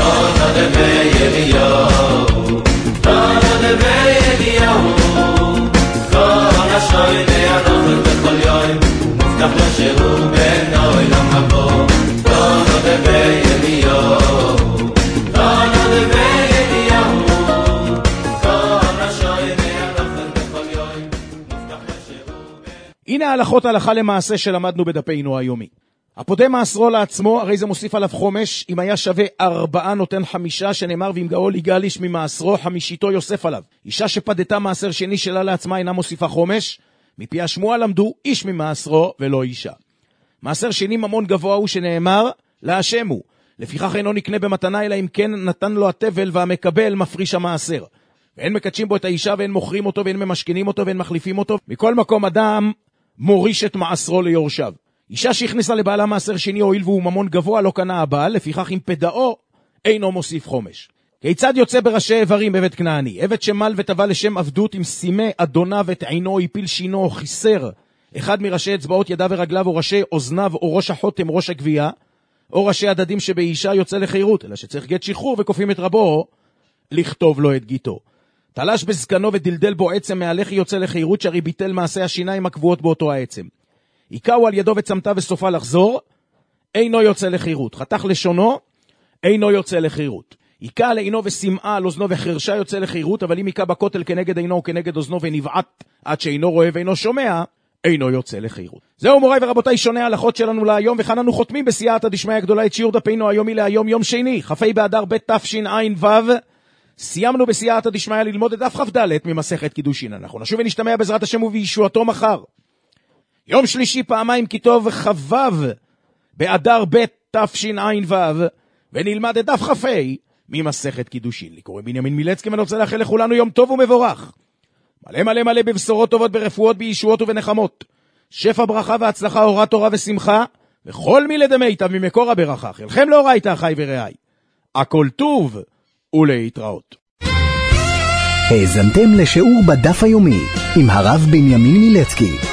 כל השוי והנוחת בכל יום מובטח לו שהוא בן העולם הבא. כל עוד בידיעו, כל עוד בידיעו, כל השוי והנוחת בכל יום מובטח לו שהוא בן. הנה ההלכות הלכה למעשה שלמדנו בדפינו היומי. הפודה מעשרו לעצמו, הרי זה מוסיף עליו חומש, אם היה שווה ארבעה נותן חמישה, שנאמר ואם גאול יגאל איש ממעשרו, חמישיתו יוסף עליו. אישה שפדתה מעשר שני שלה לעצמה אינה מוסיפה חומש, מפי השמועה למדו איש ממעשרו ולא אישה. מעשר שני ממון גבוה הוא שנאמר להשם הוא, לפיכך אינו נקנה במתנה אלא אם כן נתן לו התבל והמקבל מפריש המעשר. ואין מקדשים בו את האישה ואין מוכרים אותו ואין ממשכנים אותו ואין מחליפים אותו. מכל מקום אדם מוריש את מעשרו ליורשיו. אישה שהכניסה לבעלה מעשר שני הועיל והוא ממון גבוה לא קנה הבעל, לפיכך אם פדאו אינו מוסיף חומש. כיצד יוצא בראשי איברים עבד כנעני? עבד שמל וטבע לשם עבדות עם סימי אדוניו את עינו, הפיל שינו, חיסר אחד מראשי אצבעות ידיו ורגליו או ראשי אוזניו או ראש החותם ראש הגבייה או ראשי הדדים שבאישה, יוצא לחירות, אלא שצריך גט שחרור וכופים את רבו לכתוב לו את גיתו. תלש בזקנו ודלדל בו עצם מהלך יוצא לחירות, שהרי ביטל מעשה השיניים הקבועות באותו העצם. יקעו על ידו וצמתה וסופה לחזור, אינו יוצא לחירות. חתך לשונו, אינו יוצא לחירות. יקע על עינו ושמעה על אוזנו וחרשה יוצא לחירות, אבל אם יקע בכותל כנגד עינו וכנגד אוזנו ונבעט עד שאינו רואה ואינו שומע, אינו יוצא לחירות. זהו מוריי ורבותיי שוני ההלכות שלנו להיום, וכאן אנו חותמים בסייעתא דשמיא הגדולה את שיעור דפינו היומי להיום, יום שני, כ"ה באדר ב' תשע"ו. סיימנו בסייעתא דשמיא ללמוד את דף כ"ד ממסכת קידושין. אנחנו נשוב ונשתמע בעזרת השם ובישועתו מחר. יום שלישי פעמיים כתוב כ"ו באדר ב' תשע"ו, ונלמד את דף כ"ה ממסכת קידושין. לי קוראים בנימין מילצקי, ואני רוצה לאחל לכולנו יום טוב ומבורך. מלא מלא מלא בבשורות טובות, ברפואות, בישועות ובנחמות. שפע ברכה והצלחה, אורה תורה ושמחה, וכל מילי דמיטב ממקור הברכה. חלכם לאורייתא אחי ורעי. הכל טוב ולהתראות. האזנתם לשיעור בדף היומי עם הרב בנימין מילצקי.